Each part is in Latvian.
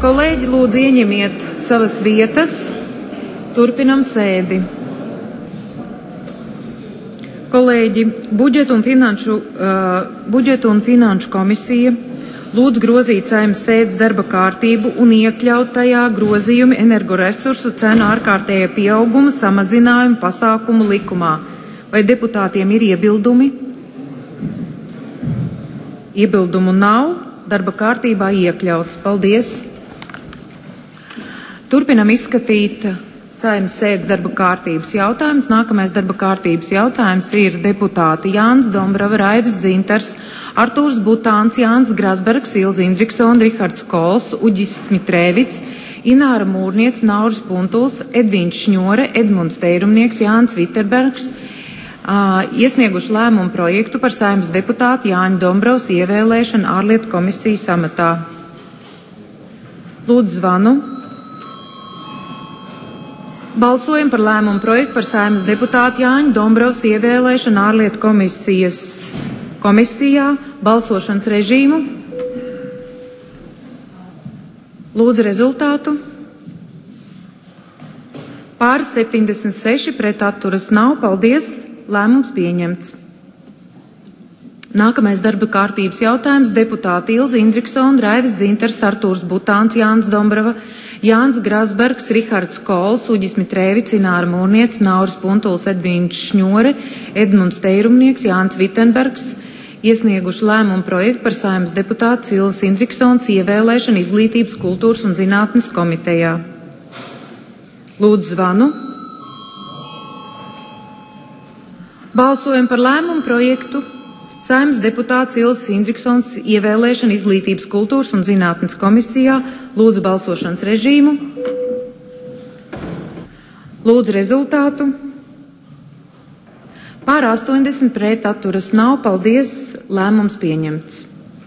Kolēģi, lūdzu ieņemiet savas vietas. Turpinam sēdi. Kolēģi, budžetu un finanšu komisija lūdz grozīt Saeimas sēdes darba kārtību un iekļaut tajā grozījumi energoresursu cenu ārkārtējā pieauguma samazinājumu pasākumu likumā. Vai deputātiem ir iebildumi? Iebildumu nav. Darba kārtībā iekļauts. Paldies! Turpinam izskatīt Saeimas sēdes darba kārtības jautājumus. Nākamais darba kārtības jautājums ir deputāti Jānis Dombrava, Raivis Dzintars, Artūrs Butāns, Jānis Grasbergs, Ilze Indriksona, Rihards Kols, Uģis Smitrēvits, Ināra Mūrniec, Nauris Puntuls, Edvīns Šņore, Edmunds Teirumnieks, Jānis Viterbergs iesnieguši lēmumu projektu par Saeimas deputātu Jāņa Dombravas ievēlēšanu ārlietu komisijas amatā. Lūdzu zvanu. Balsojam par lēmumu projektu par Saeimas deputātu Jāņa Dombravas ievēlēšanu ārlietu komisijā. Balsošanas režīmu. Lūdzu rezultātu. Pār 76, pret atturas nav. Paldies! Lēmums pieņemts. Nākamais darba kārtības jautājums - deputāti Ilze Indriksona, Raivis Dzintars, Artūrs Butāns, Jānis Dombrava, Jānis Grasbergs, Rihards Kols, Uģis Mitrēvits, Ināra Mūrniec, Nauris Puntuls, Edvīns Šņore, Edmunds Teirumnieks, Jānis Vitenbergs iesnieguši lēmumu projektu par Saeimas deputātu Ilzes Indriksonas ievēlēšanu Izglītības, kultūras un zinātnes komitejā. Lūdzu zvanu. Balsojam par lēmumu projektu Saeimas deputāts Ilzes Indriksonas ievēlēšanu Izglītības, kultūras un zinātnes komisijā. Lūdzu balsošanas režīmu. Lūdzu rezultātu. Pār 80, pret atturas nav. Paldies! Lēmums pieņemts.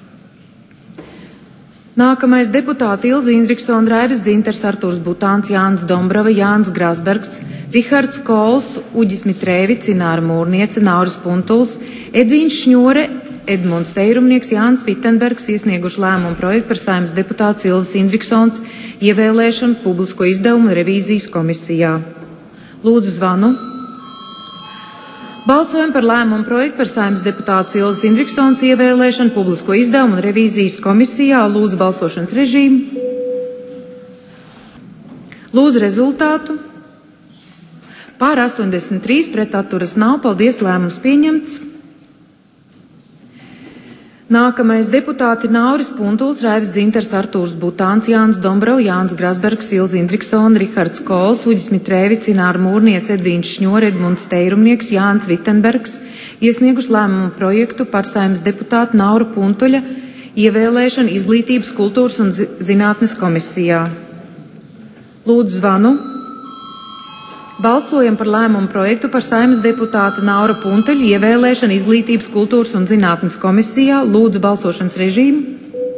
Nākamais deputāti Ilze Indriksona, Raivis Dzintars, Artūrs Butāns, Jānis Dombrava, Jānis Grasbergs, Rihards Kols, Uģis Mitrēvits, Ināra Mūrniece, Nauris Puntuls, Edvīns Šņore, Edmunds Teirumnieks, Jānis Vitenbergs iesnieguši lēmumu projektu par Saeimas deputātu Ilzes Indriksonas ievēlēšanu publisko izdevumu revīzijas komisijā. Lūdzu zvanu. Balsojam par lēmumu projektu par Saeimas deputātu Ilzes Indriksonas ievēlēšanu publisko izdevumu un revīzijas komisijā. Lūdzu balsošanas režīmu. Lūdzu rezultātu. Pār 83, pret atturas nav. Paldies, lēmums pieņemts. Nākamais deputāti Nauris Puntuls, Raivis Dzintars, Artūrs Butāns, Jānis Dombrava, Jānis Grasbergs, Ilze Indriksona, Rihards Kols, Uģis Mitrēvits, Ināra Mūrniec, Edvīns Šņore, Edmunds Teirumnieks, Jānis Vitenbergs iesnieguši lēmumu projektu par Saeimas deputātu Naura Puntuļa ievēlēšanu Izglītības, kultūras un zinātnes komisijā. Lūdzu zvanu. Balsojam par lēmumu projektu par Saeimas deputāta Naura Puntuļa ievēlēšanu Izglītības, kultūras un zinātnes komisijā. Lūdzu balsošanas režīmu.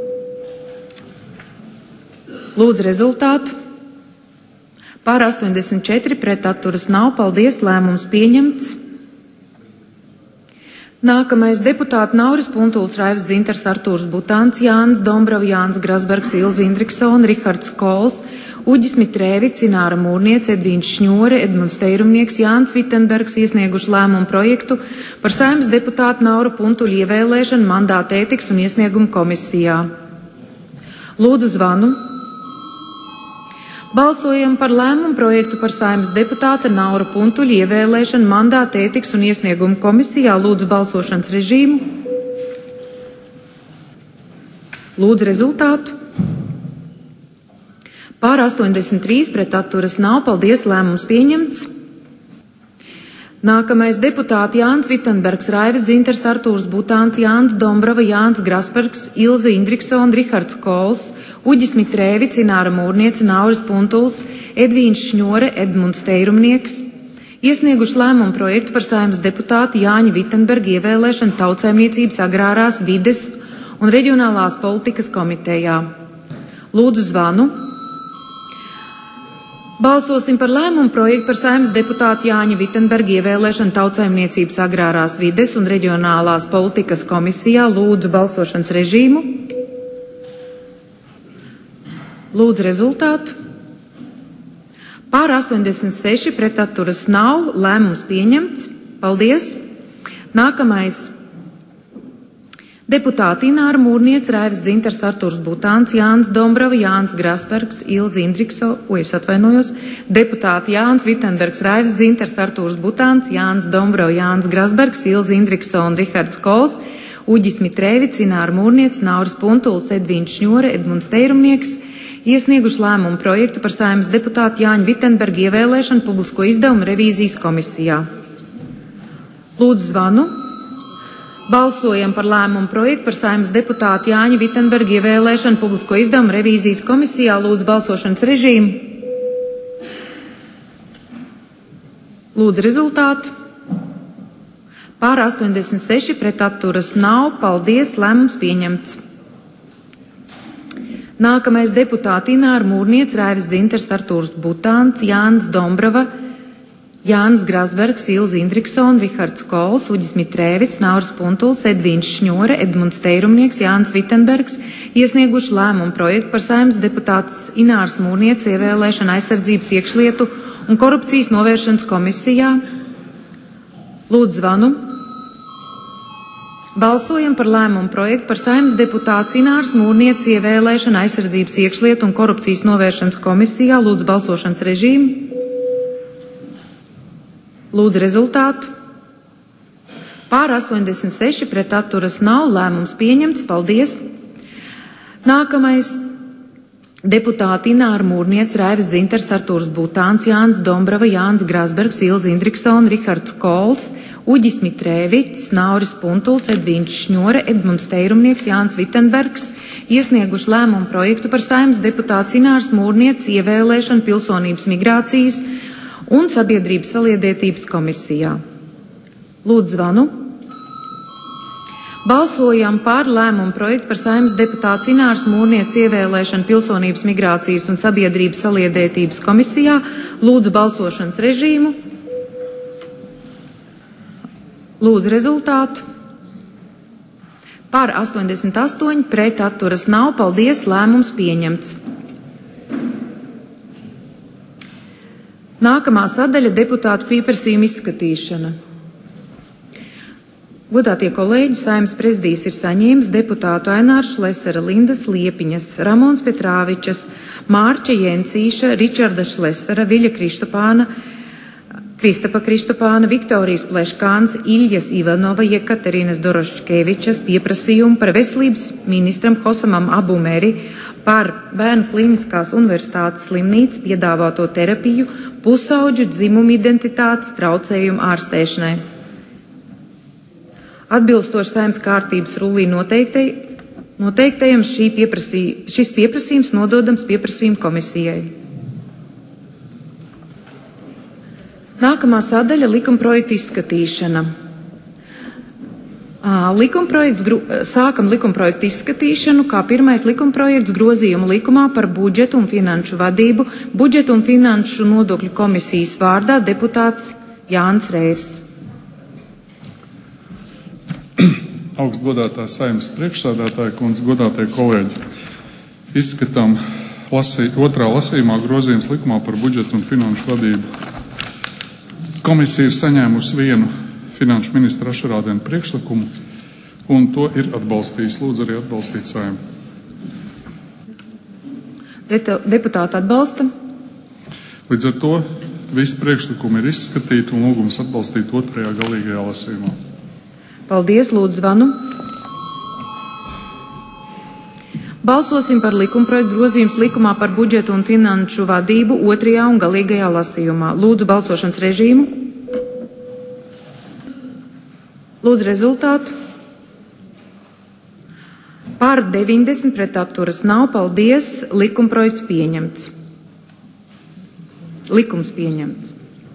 Lūdzu rezultātu. Pār 84, pret atturas nav. Paldies, lēmums pieņemts. Nākamais deputāti Nauris Puntuls, Raivis Dzintars, Artūrs Butāns, Jānis Dombrava, Jānis Grasbergs, Ilze Indriksona, Rihards Kols, Uģis Mitrēvits, Ināra Mūrniec, Edvīns Šņore, Edmunds Teirumnieks, Jānis Vitenbergs iesnieguši lēmumu projektu par Saeimas deputātu Naura Puntuļa ievēlēšanu mandāta ētikas un iesniegumu komisijā. Lūdzu zvanu. Balsojam par lēmumu projektu par Saeimas deputāta Naura Puntuļa ievēlēšanu mandāta ētikas un iesniegumu komisijā. Lūdzu balsošanas režīmu. Lūdzu rezultātu. Pār 83, pret atturas nav. Paldies, lēmums pieņemts. Nākamais deputāti Jānis Vitenbergs, Raivis Dzintars, Artūrs Butāns, Jānis Dombrava, Jānis Grasbergs, Ilze Indriksona, Rihards Kols, Uģis Mitrēvits, Ināra Mūrniece, Nauris Puntuls, Edvīns Šņore, Edmunds Teirumnieks iesnieguši lēmumu projektu par Saeimas deputātu Jāņa Vitenberga ievēlēšanu Tautsaimniecības, agrārās, vides un reģionālās politikas komitejā. Lūdzu zvanu. Balsosim par lēmumu projektu par Saeimas deputātu Jāņa Vitenberga ievēlēšanu Tautsaimniecības, agrārās, vides un reģionālās politikas komisijā. Lūdzu balsošanas režīmu. Lūdzu rezultātu. Pār 86, pret atturas nav, lēmums pieņemts. Paldies. Nākamais. Deputāti Ināra Mūrniece, Raivs Dzintars, Artūrs Butāns, Jānis Dombrava, Jānis Grasbergs, Ilze Indrikso, deputāti Jānis Vitenbergs, Raivs Dzintars, Artūrs Butāns, Jānis Dombrava, Jānis Grasbergs, Ilze Indrikso un Rihards Kols, Uģis Mitrēvics, Ināra Mūrniece, Nauris Puntuls, Edvīns Šņore, Edmunds Teirumnieks iesnieguši lēmumu projektu par Saeimas deputātu Jāņa Vitenberga ievēlēšanu publisko izdevumu revīzijas komisijā. Lūdzu zvanu. Balsojam par lēmumu projektu par Saeimas deputātu Jāņa Vitenberga ievēlēšanu publisko izdevumu revīzijas komisijā. Lūdzu balsošanas režīmu. Lūdzu rezultātu. Pār 86, pret atturas nav. Paldies, lēmums pieņemts. Nākamais deputāti Ināra Mūrniece, Raivs Dzintars, Artūrs Butāns, Jānis Dombrava, Jānis Grasbergs, Ilze Indriksona, Rihards Kols, Uģis Mitrēvics, Nauris Puntuls, Edvīns Šņore, Edmunds Teirumnieks, Jānis Vitenbergs iesnieguši lēmumu projektu par Saeimas deputātes Ināras Mūrnieces ievēlēšanu aizsardzības iekšlietu un korupcijas novēršanas komisijā. Lūdzu zvanu. Balsojam par lēmumu projektu par Saeimas deputātes Ināras Mūrnieces ievēlēšanu aizsardzības iekšlietu un korupcijas novēršanas komisijā. Lūdzu balsošanas režīmu. Lūdzu rezultātu. Pār 86, pret atturas nav, lēmums pieņemts. Paldies. Nākamais. Deputāti Ināra Mūrniece, Raivs Dzintars, Artūrs Butāns, Jānis Dombrava, Jānis Grasbergs, Ilze Indriksona, Rihards Kols, Uģis Mitrēvics, Nauris Puntuls, Edvīns Šņore, Edmunds Teirumnieks, Jānis Vitenbergs iesnieguši lēmumu projektu par Saeimas deputātes Ināras Mūrnieces ievēlēšanu pilsonības migrācijas un sabiedrības saliedētības komisijā. Lūdzu zvanu. Balsojam par lēmumu projektu par Saeimas deputātes Ināras Mūrnieces ievēlēšanu pilsonības migrācijas un sabiedrības saliedētības komisijā. Lūdzu balsošanas režīmu. Lūdzu rezultātu. Par 88, pret atturas nav. Paldies, lēmums pieņemts. Nākamā sadaļa - deputātu pieprasījuma izskatīšana. Godātie kolēģi, Saeimas prezidijs ir saņēmis deputātu Aināra Šlesera, Lindas Liepiņas, Ramons Petrāvičas, Mārča Jencīša, Ričarda Šlesera, Viļa Kristapa Kristopāna, Viktorijas Pleškāns, Iljas Ivanova, Jekaterinas Doroškevičas pieprasījumu par veselības ministram Hosamam Abumeri par Bērnu klīniskās universitātes slimnīcas piedāvāto terapiju pusauģu dzimumu identitātes traucējumu ārstēšanai. Atbilstoši Saeimas kārtības rullī noteiktajam šis pieprasījums nododams pieprasījuma komisijai. Nākamā sadaļa - likumprojekta izskatīšana. Sākam likumprojektu izskatīšanu, kā pirmais likumprojekts grozījuma likumā par budžetu un finanšu vadību, budžetu un finanšu nodokļu komisijas vārdā deputāts Jānis Reirs. Augstgodātā Saeimas priekšsēdētāja kundze, godātie kolēģi, izskatām otrā lasījumā grozījums likumā par budžetu un finanšu vadību. Komisija ir saņēmusi vienu finanšu ministra Ašarādena priekšlikumu, un to ir atbalstījis. Lūdzu arī atbalstīt Saeimu. Deputāti atbalsta. Līdz ar to visi priekšlikumi ir izskatīti un lūgums atbalstīt otrajā galīgajā lasījumā. Paldies, lūdzu zvanu. Balsosim par likumprojektu grozījums likumā par budžetu un finanšu vadību otrajā un galīgajā lasījumā. Lūdzu balsošanas režīmu. Lūdzu rezultātu. Par 90, pret atturas nav. Paldies. Likumprojekts pieņemts. Likums pieņemts.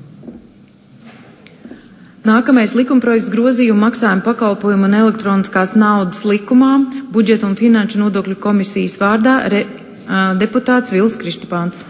Nākamais likumprojekts grozījuma maksājuma pakalpojumu un elektroniskās naudas likumā budžeta un finanšu nodokļu komisijas vārdā deputāts Vils Kristopāns.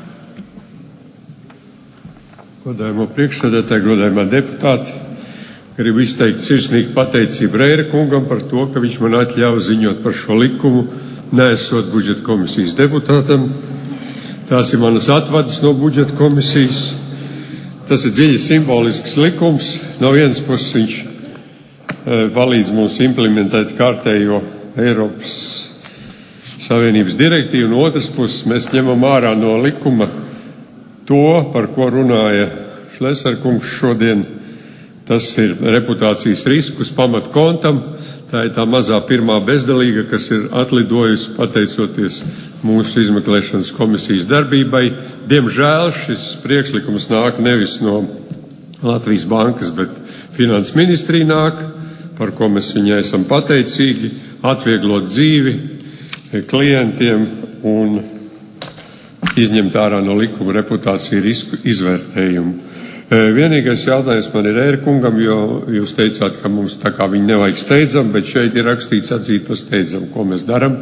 Godājumā priekšsēdētāji, godājumā deputāti, gribu izteikt sirsnīgu pateicību Reira kungam par to, ka viņš man atļāva ziņot par šo likumu, neesot budžeta komisijas deputātam. Tās ir manas atvadas no budžeta komisijas. Tas ir dziļi simbolisks likums. No vienas puses viņš palīdz mums implementēt kārtējo Eiropas Savienības direktīvu, no otras puses mēs ņemam ārā no likuma to, par ko runāja Šleserkungs šodien. Tas ir reputācijas riskus pamatkontam. Tā ir tā mazā pirmā bezdalīga, kas ir atlidojusi pateicoties mūsu izmeklēšanas komisijas darbībai. Diemžēl šis priekšlikums nāk nevis no Latvijas bankas, bet Finanses ministrija nāk, par ko mēs viņai esam pateicīgi, atvieglot dzīvi klientiem un izņemt ārā no likuma reputāciju risku izvērtējumu. Vienīgais jautājums man ir Ērkungam, jo jūs teicāt, ka mums tā kā viņi nevajag steidzam, bet šeit ir rakstīts atzīt par steidzam. Ko mēs daram?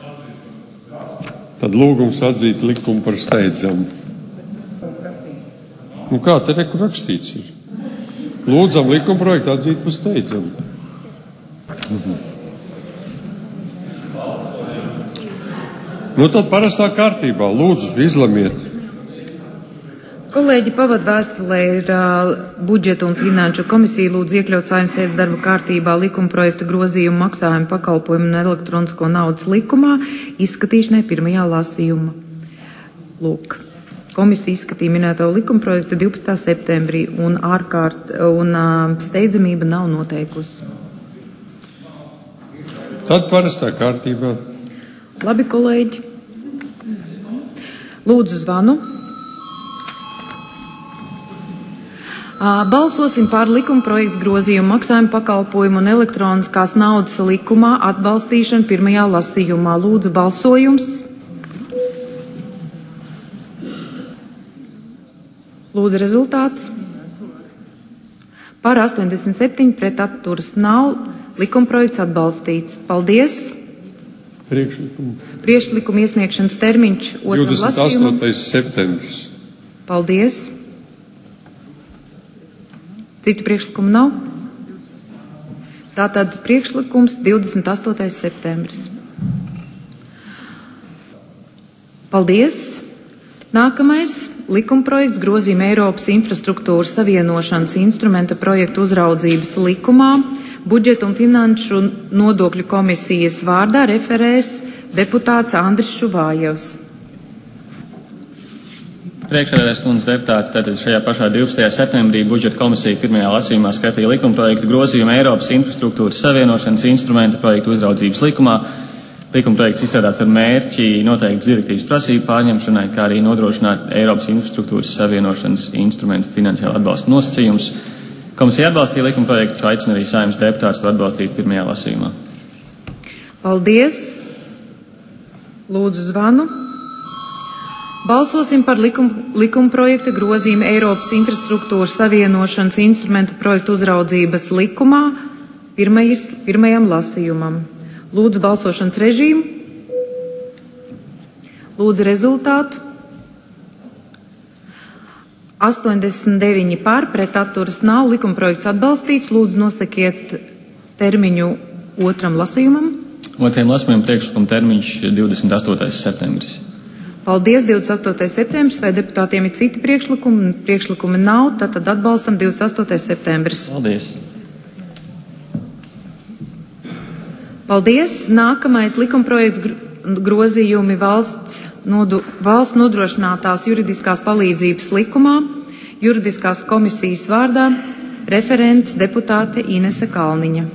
Tad lūgums atzīt likumu par steidzam. Nu kā te reku rakstīts ir? Lūdzam likuma projektu atzīt par steidzam. Nu tad parastā kārtībā. Lūdzu, izlemiet. Kolēģi, pavad vēstulē ir budžeta un finanšu komisija lūdzu iekļaut Saeimas sēdes darba kārtībā likuma projekta grozījumu maksājumu pakalpojumu un elektronisko naudas likumā izskatīšanai pirmajā lasījumā. Lūk, komisija izskatīja minēto likuma projektu 12. septembrī un steidzamība nav noteikusi. Tad parastā kārtībā. Labi, kolēģi. Lūdzu zvanu. Balsosim par likuma projekts grozījumu maksājumu pakalpojumu un elektroniskās naudas likumā atbalstīšanu pirmajā lasījumā. Lūdzu, balsojums. Lūdzu, rezultāts. Par 87 pret atturas nav. Likuma projekts atbalstīts. Paldies. Priekšlikuma iesniegšanas termiņš otram lasījumam. 28. septembris. Paldies. Citu priekšlikumu nav? Tātad priekšlikums 28. septembris. Paldies. Nākamais likumprojekts grozījuma Eiropas infrastruktūras savienošanas instrumenta projektu uzraudzības likumā. Budžeta un finanšu nodokļu komisijas vārdā referēs deputāts Andris Šuvājevs. Priekšsēdētājas kundzes deputāti, tātad šajā pašā 12. septembrī budžeta komisija pirmajā lasījumā skatīja likumprojektu grozījumu Eiropas infrastruktūras savienošanas instrumenta projektu uzraudzības likumā. Likumprojekts izstrādāts ar mērķi noteikti direktīvas prasību pārņemšanai, kā arī nodrošināt Eiropas infrastruktūras savienošanas instrumentu finansiālu atbalstu nosacījumus. Komisija atbalstīja likumprojektu, aicina arī Saeimas deputātus to atbalstīt pirmajā lasījumā. Paldies. Lūdzu zvanu. Balsosim par likumprojekta grozījumu Eiropas infrastruktūras savienošanas instrumentu projektu uzraudzības likumā pirmajam lasījumam. Lūdzu balsošanas režīmu. Lūdzu rezultātu. 89 par, pret atturas nav. Likumprojekts atbalstīts. Lūdzu nosakiet termiņu otram lasījumam. Otrajam lasījumam priekšlikuma termiņš 28. septembris. Paldies, 28. septembris. Vai deputātiem ir citi priekšlikumi? Priekšlikumi nav, tad atbalstam 28. septembris. Paldies. Paldies. Nākamais likumprojekts grozījumi valsts nodrošinātās juridiskās palīdzības likumā. Juridiskās komisijas vārdā referents deputāte Inese Kalniņa.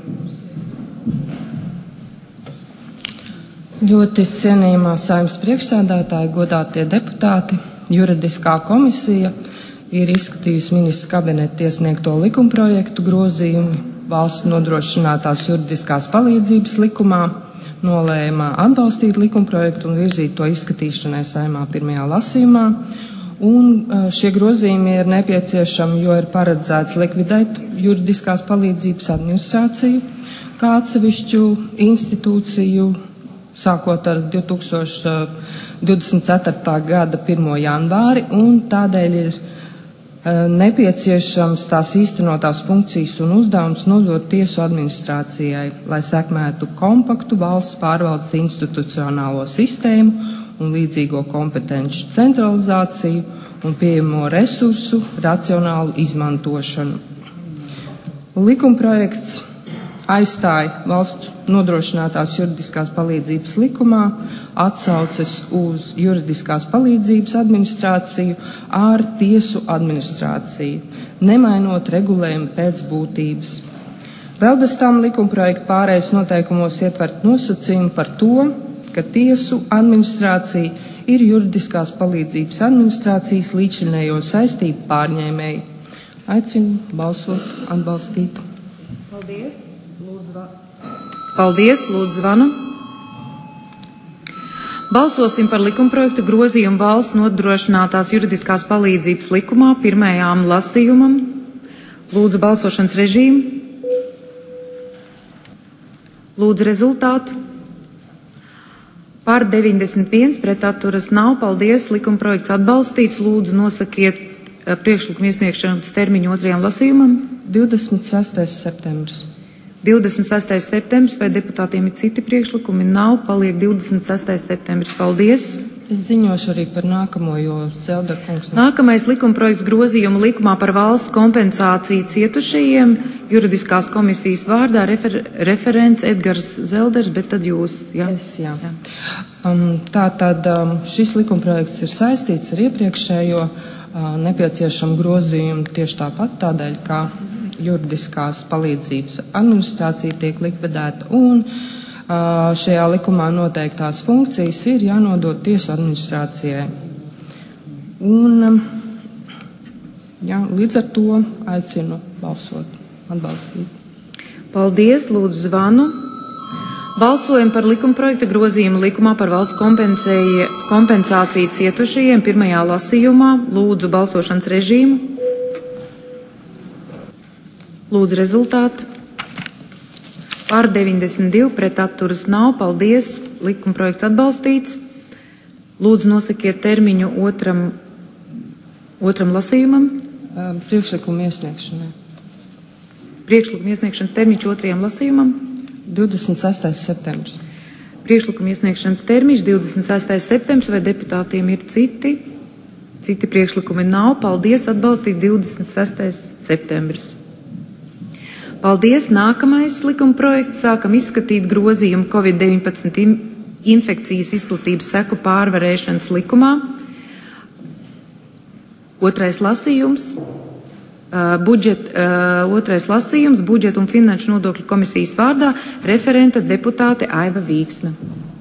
Ļoti cienījamā Saeimas priekšsēdētāja, godātie deputāti, juridiskā komisija ir izskatījusi ministra kabineta iesniegto likumprojektu grozījumu valsts nodrošinātās juridiskās palīdzības likumā, nolēma atbalstīt likumprojektu un virzīt to izskatīšanai Saeimā pirmajā lasījumā. Un šie grozījumi ir nepieciešami, jo ir paredzēts likvidēt juridiskās palīdzības administrāciju kā atsevišķu institūciju, sākot ar 2024. gada 1. janvāri, un tādēļ ir nepieciešams tās īstenotās funkcijas un uzdevums nodot tiesu administrācijai, lai sekmētu kompaktu valsts pārvaldes institucionālo sistēmu un līdzīgo kompetenci centralizāciju un pieejamo resursu racionālu izmantošanu. Likumprojekts aizstāja valsts nodrošinātās juridiskās palīdzības likumā atsauces uz juridiskās palīdzības administrāciju ar tiesu administrāciju, nemainot regulējumu pēc būtības. Vēl bez tam likumprojekta pārējais noteikumos ietvert nosacījumu par to, ka tiesu administrācija ir juridiskās palīdzības administrācijas līdzinējo saistību pārņēmēji. Aicinu balsot, atbalstīt. Paldies, lūdzu zvanu. Balsosim par likumprojektu grozījumu valsts nodrošinātās juridiskās palīdzības likumā pirmajām lasījumam. Lūdzu balsošanas režīmu. Lūdzu rezultātu. Par 91 pret atturas nav. Paldies, likumprojekts atbalstīts. Lūdzu nosakiet priekšlikumu iesniegšanas termiņu otrajam lasījumam. 26. septembris. 26. septembris, vai deputātiem ir citi priekšlikumi? Nav, paliek 26. septembris. Paldies. Es ziņošu arī par nākamo, jo Zelderkungs. Nākamais likumprojekts grozījumu likumā par valsts kompensāciju cietušajiem. Juridiskās komisijas vārdā referents Edgars Zelders, bet tad jūs. Ja? Es, jā. Tātad šis likumprojekts ir saistīts ar iepriekšējo nepieciešamu grozījumu tieši tāpat tādēļ, ka juridiskās palīdzības administrācija tiek likvidēta un šajā likumā noteiktās funkcijas ir jānodod tiesu administrācijai. Un līdz ar to aicinu balsot, atbalstīt. Paldies, lūdzu zvanu. Balsojam par likumprojekta grozījumu likumā par valsts kompensāciju cietušajiem pirmajā lasījumā. Lūdzu balsošanas režīmu. Lūdzu rezultātu. Par 92 pret atturas nav. Paldies. Likumprojekts atbalstīts. Lūdzu nosakiet termiņu otram lasījumam. Priekšlikumu iesniegšanai. Priekšlikumu iesniegšanas termiņš otrajam lasījumam. 26. septembris. Priekšlikumu iesniegšanas termiņš 26. septembris. Vai deputātiem ir citi? Citi priekšlikumi nav. Paldies. Atbalstīt 26. septembris. Paldies! Nākamais likumprojekts. Sākam izskatīt grozījumu COVID-19 infekcijas izplatības seku pārvarēšanas likumā. Otrais lasījums. Otrais lasījums budžeta un finanšu nodokļu komisijas vārdā referenta deputāte Aiva Vīksna.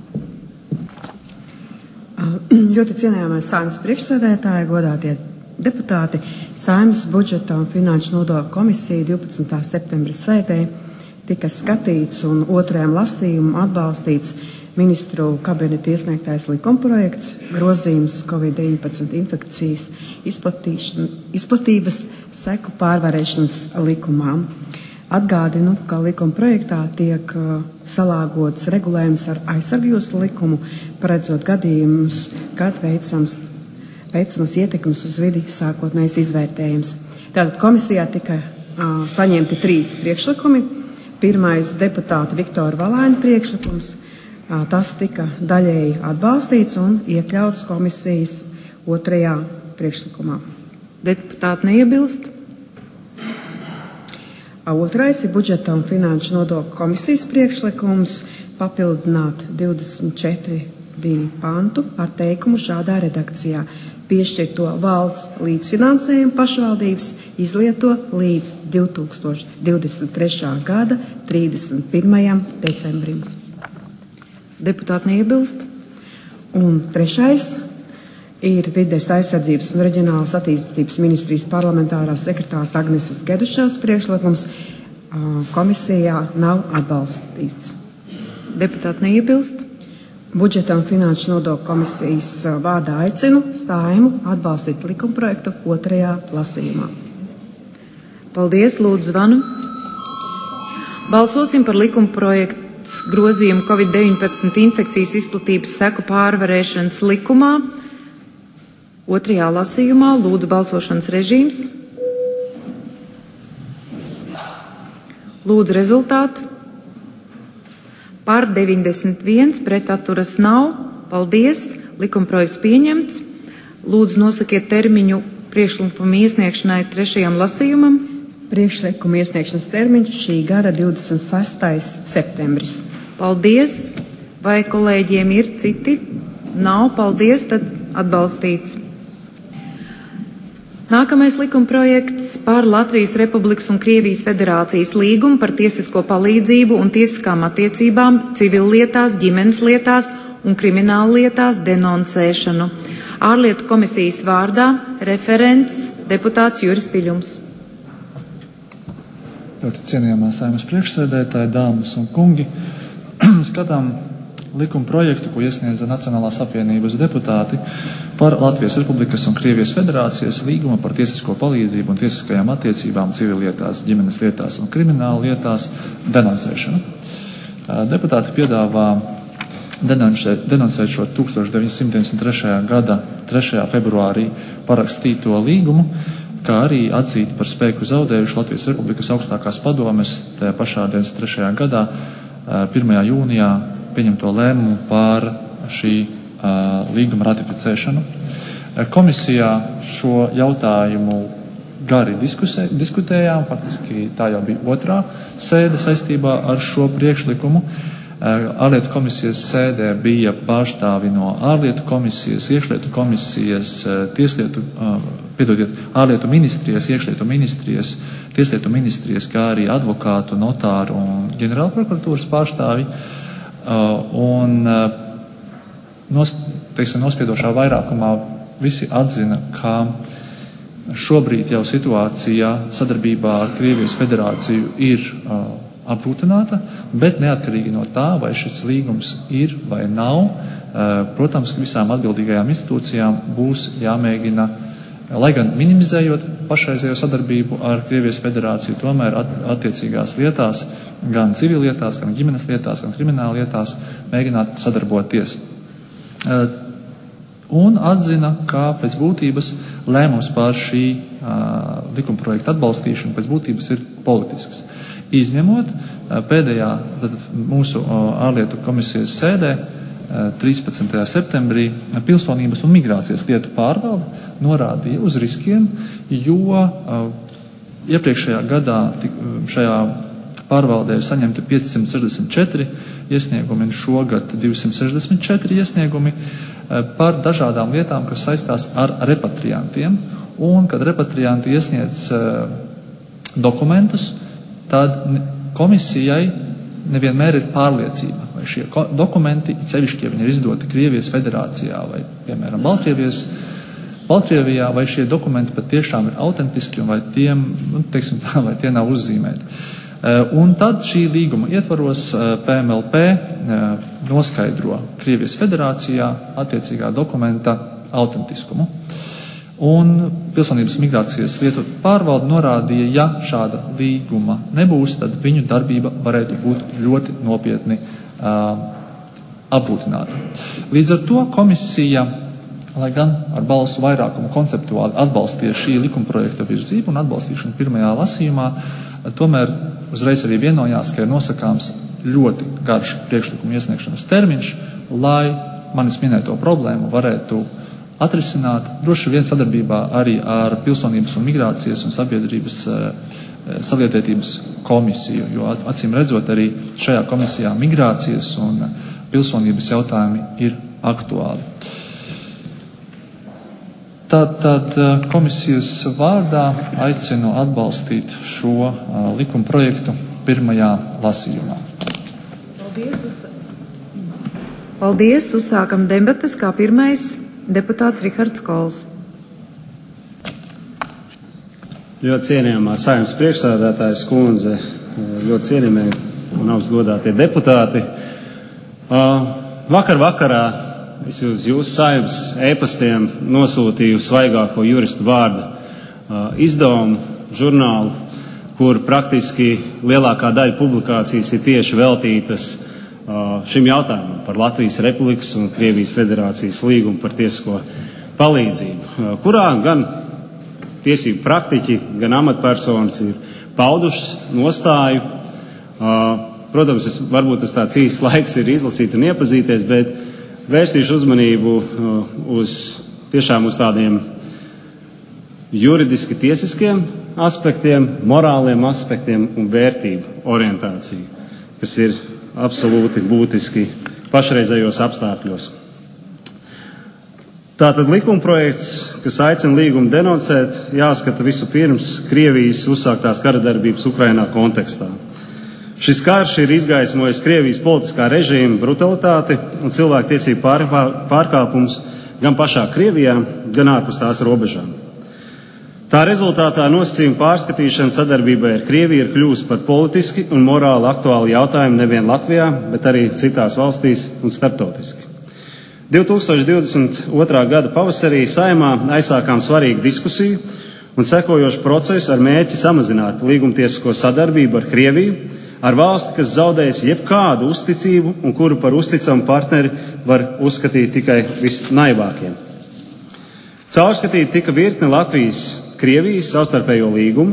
Ļoti cienījamais Saeimas priekšsēdētāji, godātie deputāti, Saeimas budžeta un finanšu nodokļu komisija 12. septembra sēdē tika skatīts un otrajam lasījumam atbalstīts ministru kabineta iesniegtais likumprojekts grozījums COVID-19 infekcijas izplatības seku pārvarēšanas likumā. Atgādinu, ka likuma projektā tiek salāgots regulējums ar aizsargjoslu likumu, paredzot gadījumus, kad veicamas ietekmes uz vidi sākotnējs izvērtējums. Tātad komisijā tika saņemti 3 priekšlikumi. Pirmais deputāta Viktora Valāņa priekšlikums. Tas tika daļēji atbalstīts un iekļauts komisijas otrajā priekšlikumā. Deputāti neiebilst? Otrais ir budžeta un finanšu nodokļu komisijas priekšlikums papildināt 24.2 pantu ar teikumu šādā redakcijā. Piešķirto valsts līdzfinansējumu pašvaldības izlieto līdz 2023. gada 31. decembrim. Deputāti neiebilst? Un trešais ir vides aizsardzības un reģionālas attīstības ministrijas parlamentārās sekretārs Agneses Geduševs priekšlikums komisijā nav atbalstīts. Deputāti neiebilst? Budžeta un finanšu nodokļu komisijas vārdā aicinu Saeimu atbalstīt likumprojektu otrajā lasījumā. Paldies, lūdzu zvanu. Balsosim par likumprojektu grozījumu COVID-19 infekcijas izplatības seku pārvarēšanas likumā. Otrajā lasījumā lūdzu balsošanas režīms. Lūdzu rezultātu. Par 91 pret atturas nav. Paldies. Likumprojekts pieņemts. Lūdzu nosakiet termiņu priekšlikumu iesniegšanai 3. lasījumam. Priekšlikuma iesniegšanas termiņš šī gada 26. septembris. Paldies! Vai kolēģiem ir citi? Nav, paldies, tad atbalstīts. Nākamais likumprojekts par Latvijas Republikas un Krievijas Federācijas līgumu par tiesisko palīdzību un tiesiskām attiecībām civillietās, ģimenes lietās un krimināllietās denoncēšanu. Ārlietu komisijas vārdā referents deputāts Juris Viļums. Ļoti cienījamā Saeimas priekšsēdētāji, dāmas un kungi, skatām likuma projektu, ko iesniedza Nacionālās apvienības deputāti par Latvijas Republikas un Krievijas Federācijas līgumu par tiesisko palīdzību un tiesiskajām attiecībām civillietās, ģimenes lietās un krimināla lietās denoncēšanu. Deputāti piedāvā denoncēt šo 1993. gada 3. februārī parakstīto līgumu, kā arī atzīt par spēku zaudējušu Latvijas Republikas augstākās padomes tajā pašā 93. gadā 1. jūnijā pieņemto lēmumu par šī līguma ratificēšanu. Komisijā šo jautājumu gari diskutējām, faktiski tā jau bija otrā sēde saistībā ar šo priekšlikumu. Ārlietu komisijas sēdē bija pārstāvi no ārlietu komisijas, iekšlietu komisijas, ārlietu ministrijas, iekšlietu ministrijas, tieslietu ministrijas, kā arī advokātu, notāru un ģenerālprokuratūras pārstāvi. Nospiedošā vairākumā visi atzina, ka šobrīd jau situācija sadarbībā ar Krievijas Federāciju ir apgrūtināta, bet neatkarīgi no tā, vai šis līgums ir vai nav, protams, visām atbildīgajām institūcijām būs jāmēģina, lai gan minimizējot pašreizējo sadarbību ar Krievijas Federāciju, tomēr attiecīgās lietās, gan civillietās, gan ģimenes lietās, gan krimināla lietās, mēģināt sadarboties. Un atzina, ka pēc būtības lēmums par šī likumprojekta atbalstīšanu pēc būtības ir politisks. Izņemot pēdējā mūsu ārlietu komisijas sēdē 13. septembrī Pilsonības un migrācijas lietu pārvalde norādīja uz riskiem, jo iepriekšējā gadā šajā pārvaldē ir saņemti 564 iesniegumi un šogad 264 iesniegumi par dažādām lietām, kas saistās ar repatriantiem. Un, kad repatrianti iesniedz dokumentus, tad komisijai nevienmēr ir pārliecība, vai šie dokumenti, ceļšķi, ja viņi ir izdoti Krievijas Federācijā vai, piemēram, Baltkrievijā, vai šie dokumenti patiešām ir autentiski un vai tie nav uzzīmēti. Un tad šī līguma ietvaros PMLP noskaidro Krievijas Federācijā attiecīgā dokumenta autentiskumu. Un Pilsonības migrācijas lietu pārvalde norādīja, ja šāda līguma nebūs, tad viņu darbība varētu būt ļoti nopietni apgrūtināta. Līdz ar to komisija, lai gan ar balsu vairākumu konceptuāli atbalstīja šī likumprojekta virzību un atbalstīšanu pirmajā lasījumā, tomēr uzreiz arī vienojās, ka ir nosakāms ļoti garš priekšlikumu iesniegšanas termiņš, lai manis minēto problēmu varētu atrisināt, droši vien sadarbībā arī ar Pilsonības un migrācijas un sabiedrības saliedētības komisiju, jo acīm redzot arī šajā komisijā migrācijas un pilsonības jautājumi ir aktuāli. Tad komisijas vārdā aicinu atbalstīt šo likuma projektu pirmajā lasījumā. Paldies. Uzsākam debates, kā pirmais deputāts Rihards Kols. Ļoti cienījamā Saeimas priekšsēdētājas kundze, ļoti cienījamie un augstgodātie deputāti. Vakarā es uz jūsu Saeimas ēpastiem nosūtīju svaigāko juristu vārdu izdevumu, žurnālu, kur praktiski lielākā daļa publikācijas ir tieši veltītas šim jautājumam par Latvijas Republikas un Krievijas Federācijas līgumu par tiesisko palīdzību, kurā gan tiesību praktiķi, gan amatpersonas ir paudušas nostāju. Protams, varbūt tas tāds īsts laiks ir izlasīt un iepazīties, bet vērstīšu uzmanību tiešām uz tādiem juridiski tiesiskiem aspektiem, morāliem aspektiem un vērtību orientāciju, kas ir absolūti būtiski pašreizējos apstākļos. Tātad likumprojekts, kas aicina līgumu denonsēt, jāskata visu pirms Krievijas uzsāktās karadarbības Ukrainā kontekstā. Šis karš ir izgaismojis Krievijas politiskā režīma brutalitāti un cilvēktiesību pārkāpumus gan pašā Krievijā, gan ārpus tās robežām. Tā rezultātā nosacījuma pārskatīšana sadarbībai ar Krieviju ir kļuvusi par politiski un morāli aktuālu jautājumu nevien Latvijā, bet arī citās valstīs un starptautiski. 2022. gada pavasarī Saeimā aizsākām svarīgu diskusiju un sekojošu procesu ar mērķi samazināt līgumtiesisko sadarbību ar Krieviju, ar valsti, kas zaudējas jebkādu uzticību un kuru par uzticamu partneri var uzskatīt tikai visnaivākiem. Caurskatīt tika virkne Latvijas-Krievijas savstarpējo līgumu,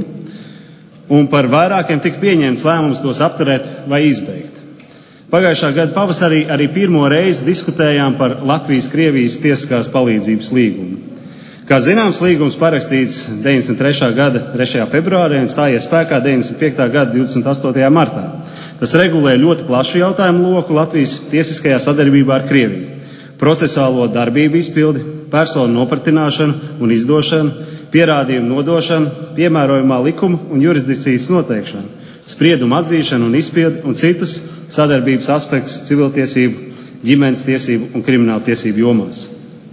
un par vairākiem tika pieņemts lēmums tos apturēt vai izbeigt. Pagājušā gada pavasarī arī pirmo reizi diskutējām par Latvijas-Krievijas tiesiskās palīdzības līgumu. Kā zināms, līgums parakstīts 93. gada 3. februārī un stājies spēkā 95. gada 28. martā. Tas regulē ļoti plašu jautājumu loku Latvijas tiesiskajā sadarbībā ar Krieviju. Procesuālo darbību izpildi, personu nopratināšanu un izdošanu, pierādījumu nodošanu, piemērojumā likuma un jurisdikcijas noteikšanu, spriedumu atzīšanu un izpildi un citus sadarbības aspektus civiltiesību, ģimenes tiesību un kriminālu tiesību jomās.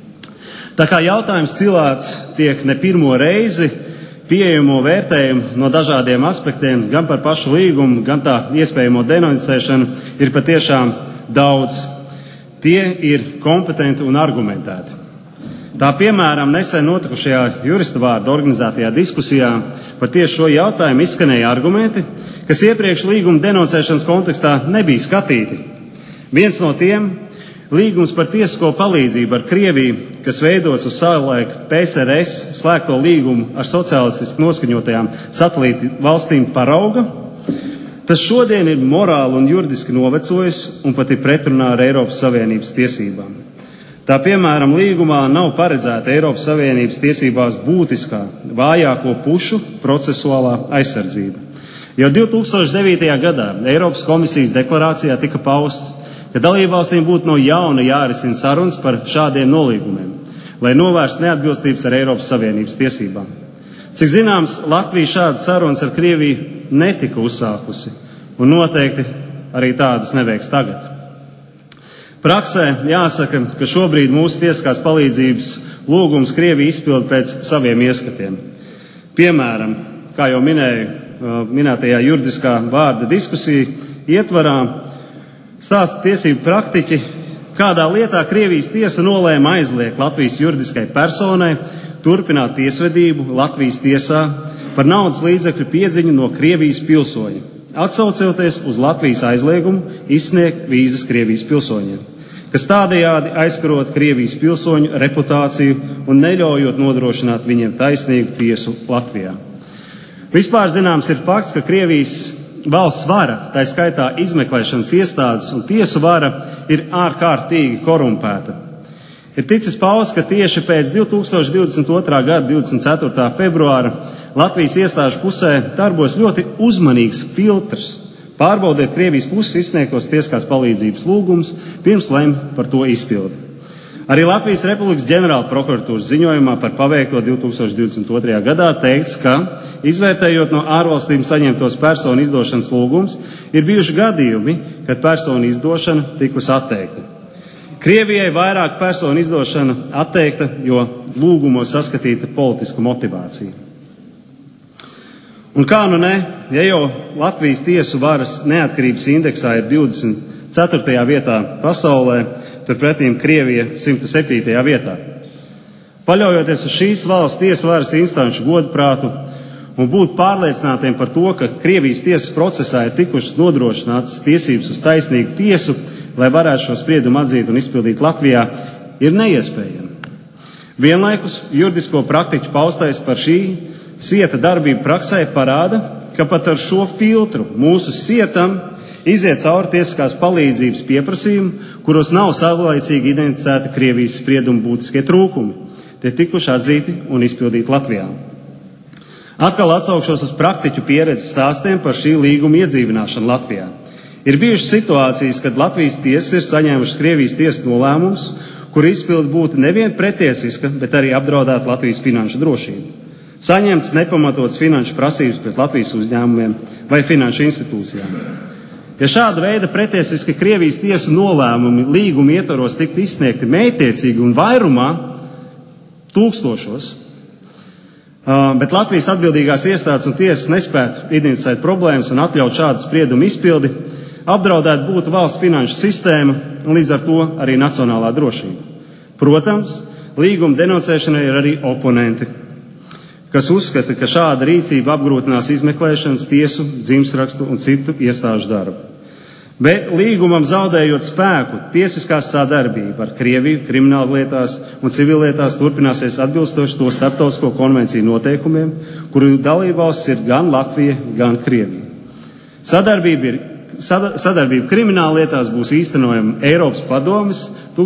Tā kā jautājums cilāts tiek ne pirmo reizi, pieejamo vērtējumu no dažādiem aspektiem, gan par pašu līgumu, gan tā iespējamo denoncēšanu, ir patiešām daudz. Tie ir kompetenti un argumentēti. Tā piemēram nesen notikušajā juristu vārdu organizētajā diskusijā par tieši šo jautājumu izskanēja argumenti, kas iepriekš līguma denoncēšanas kontekstā nebija skatīti. Viens no tiem - līgums par tiesisko palīdzību ar Krieviju, kas veidots uz savulaik PSRS slēgto līgumu ar sociālistiski noskaņotajām satelīti valstīm parauga. Tas šodien ir morāli un juridiski novecojis un pat ir pretrunā ar Eiropas Savienības tiesībām. Tā piemēram līgumā nav paredzēta Eiropas Savienības tiesībās būtiskā vājāko pušu procesuālā aizsardzība. Jau 2009. gadā Eiropas komisijas deklarācijā tika pausts, ka dalībvalstīm būtu no jauna jārisina sarunas par šādiem nolīgumiem, lai novērstu neatbilstības ar Eiropas Savienības tiesībām. Cik zināms, Latvija šādas sarunas ar Krieviju netika uzsākusi, un noteikti arī tādas neveiks tagad. Praksē jāsaka, ka šobrīd mūsu tiesiskās palīdzības lūgums Krievija izpilda pēc saviem ieskatiem. Piemēram, kā jau minēju, minētajā juridiskā vārda diskusija ietvarā stāsta tiesību praktiķi, kādā lietā Krievijas tiesa nolēma aizliegt Latvijas juridiskai personai turpināt tiesvedību Latvijas tiesā par naudas līdzekļu piedziņu no Krievijas pilsoņa, atsaucoties uz Latvijas aizliegumu izsniegt vīzas Krievijas pilsoņiem, kas tādējādi aizkarot Krievijas pilsoņu reputāciju un neļaujot nodrošināt viņiem taisnīgu tiesu Latvijā. Vispār zināms ir fakts, ka Krievijas valsts vara, tā skaitā izmeklēšanas iestādes un tiesu vara, ir ārkārtīgi korumpēta. Ir ticis pausts, ka tieši pēc 2022. gada 24. februāra Latvijas iestāžu pusē darbojas ļoti uzmanīgs filtrs, pārbaudēt Krievijas puses izsniegtos tiesiskās palīdzības lūgumus, pirms lem par to izpildi. Arī Latvijas Republikas ģenerāla prokuratūras ziņojumā par paveikto 2022. gadā teikts, ka, izvērtējot no ārvalstīm saņemtos personu izdošanas lūgumus, ir bijuši gadījumi, kad personu izdošana tikusi atteikta. Krievijai vairāk personu izdošana atteikta, jo lūgumos saskatīta politiska motivācija. Un kā nu ne, ja jau Latvijas tiesu varas neatkarības indeksā ir 24. vietā pasaulē, turpretīm Krievija 107. vietā. Paļaujoties uz šīs valsts tiesu varas instanču godprātu un būt pārliecinātiem par to, ka Krievijas tiesas procesā ir tikušas nodrošinātas tiesības uz taisnīgu tiesu, lai varētu šo spriedumu atzīt un izpildīt Latvijā, ir neiespējami. Vienlaikus juridisko praktiķu paustais par šī sieta darbību praksē parāda, ka pat ar šo filtru mūsu sietam iziet cauri tiesiskās palīdzības pieprasījumu, kuros nav savlaicīgi identificēti Krievijas spriedumu būtiskie trūkumi. Tie tikuši atzīti un izpildīti Latvijā. Atkal atsaukšos uz praktiķu pieredzes stāstiem par šī līguma iedzīvināšanu Latvijā. Ir bijušas situācijas, kad Latvijas tiesas ir saņēmušas Krievijas tiesas nolēmumus, kur izpildi būtu nevien pretiesiska, bet arī apdraudētu Latvijas finanšu drošību. Saņemts nepamatots finanšu prasības pret Latvijas uzņēmumiem vai finanšu institūcijām. Ja šāda veida pretiesiski Krievijas tiesu nolēmumi līguma ietvaros tiktu izsniegti mērķtiecīgi un vairumā, tūkstošos, bet Latvijas atbildīgās iestādes un tiesas nespētu identificēt problēmas un atļaut šādu spriedumu izpildi, apdraudēt būtu valsts finanšu sistēma un līdz ar to arī nacionālā drošība. Protams, līguma denonsēšanai ir arī oponenti, kas uzskata, ka šāda rīcība apgrūtinās izmeklēšanas, tiesu, dzimstrakstu un citu iestāžu darbu. Bet līgumam zaudējot spēku, tiesiskā sadarbība ar Krieviju krimināllietās un civillietās turpināsies atbilstoši to starptautisko konvenciju noteikumiem, kuru dalībvalsts ir gan Latvija, gan Krievija. Sadarbība krimināllietās būs īstenojama Eiropas padomes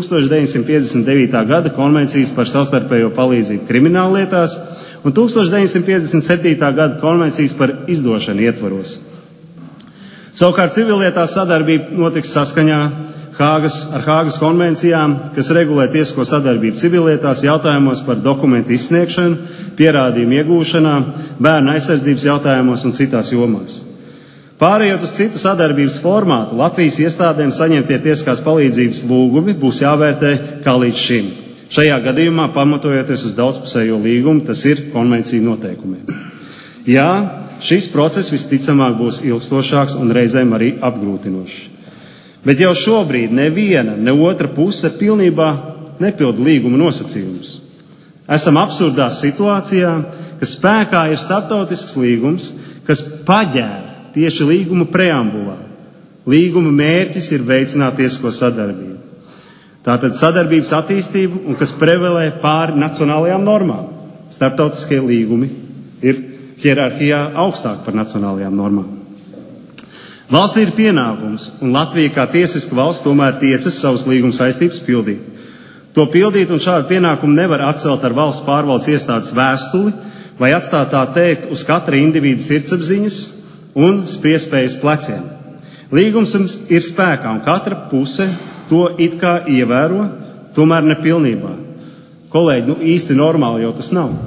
1959. gada konvencijas par savstarpējo palīdzību krimināllietās un 1957. gada konvencijas par izdošanu ietvaros. Savukārt civillietās sadarbība notiks saskaņā ar Hāgas konvencijām, kas regulē tiesisko sadarbību civillietās jautājumos par dokumentu izsniegšanu, pierādījumu iegūšanā, bērnu aizsardzības jautājumos un citās jomās. Pārējot uz citu sadarbības formātu, Latvijas iestādēm saņemtie tiesiskās palīdzības lūgumi būs jāvērtē kā līdz šim. Šajā gadījumā pamatojoties uz daudzpusējo līgumu, tas ir konvenciju noteikumiem. Jā, šis process visticamāk būs ilgstošāks un reizēm arī apgrūtinošs. Bet jau šobrīd neviena, ne otra puse pilnībā nepilda līguma nosacījumus. Esam absurdā situācijā, ka spēkā ir starptautisks līgums, kas paģēra tieši līguma preambulā. Līguma mērķis ir veicināt tiesisko sadarbību. Tātad sadarbības attīstību un kas prevalē pāri nacionālajām normām. Starptautiskie līgumi ir hierarhijā augstāk par nacionālajām normām. Valstī ir pienākums, un Latvija kā tiesiska valsts tomēr tiecas savus līguma saistības pildīt. To pildīt un šādu pienākumu nevar atcelt ar valsts pārvaldes iestādes vēstuli vai atstāt tā teikt uz katra individa sirdsapziņas un spriestspējas pleciem. Līgums ir spēkā un katra puse to it kā ievēro, tomēr nepilnībā. Kolēģi, īsti normāli jau tas nav.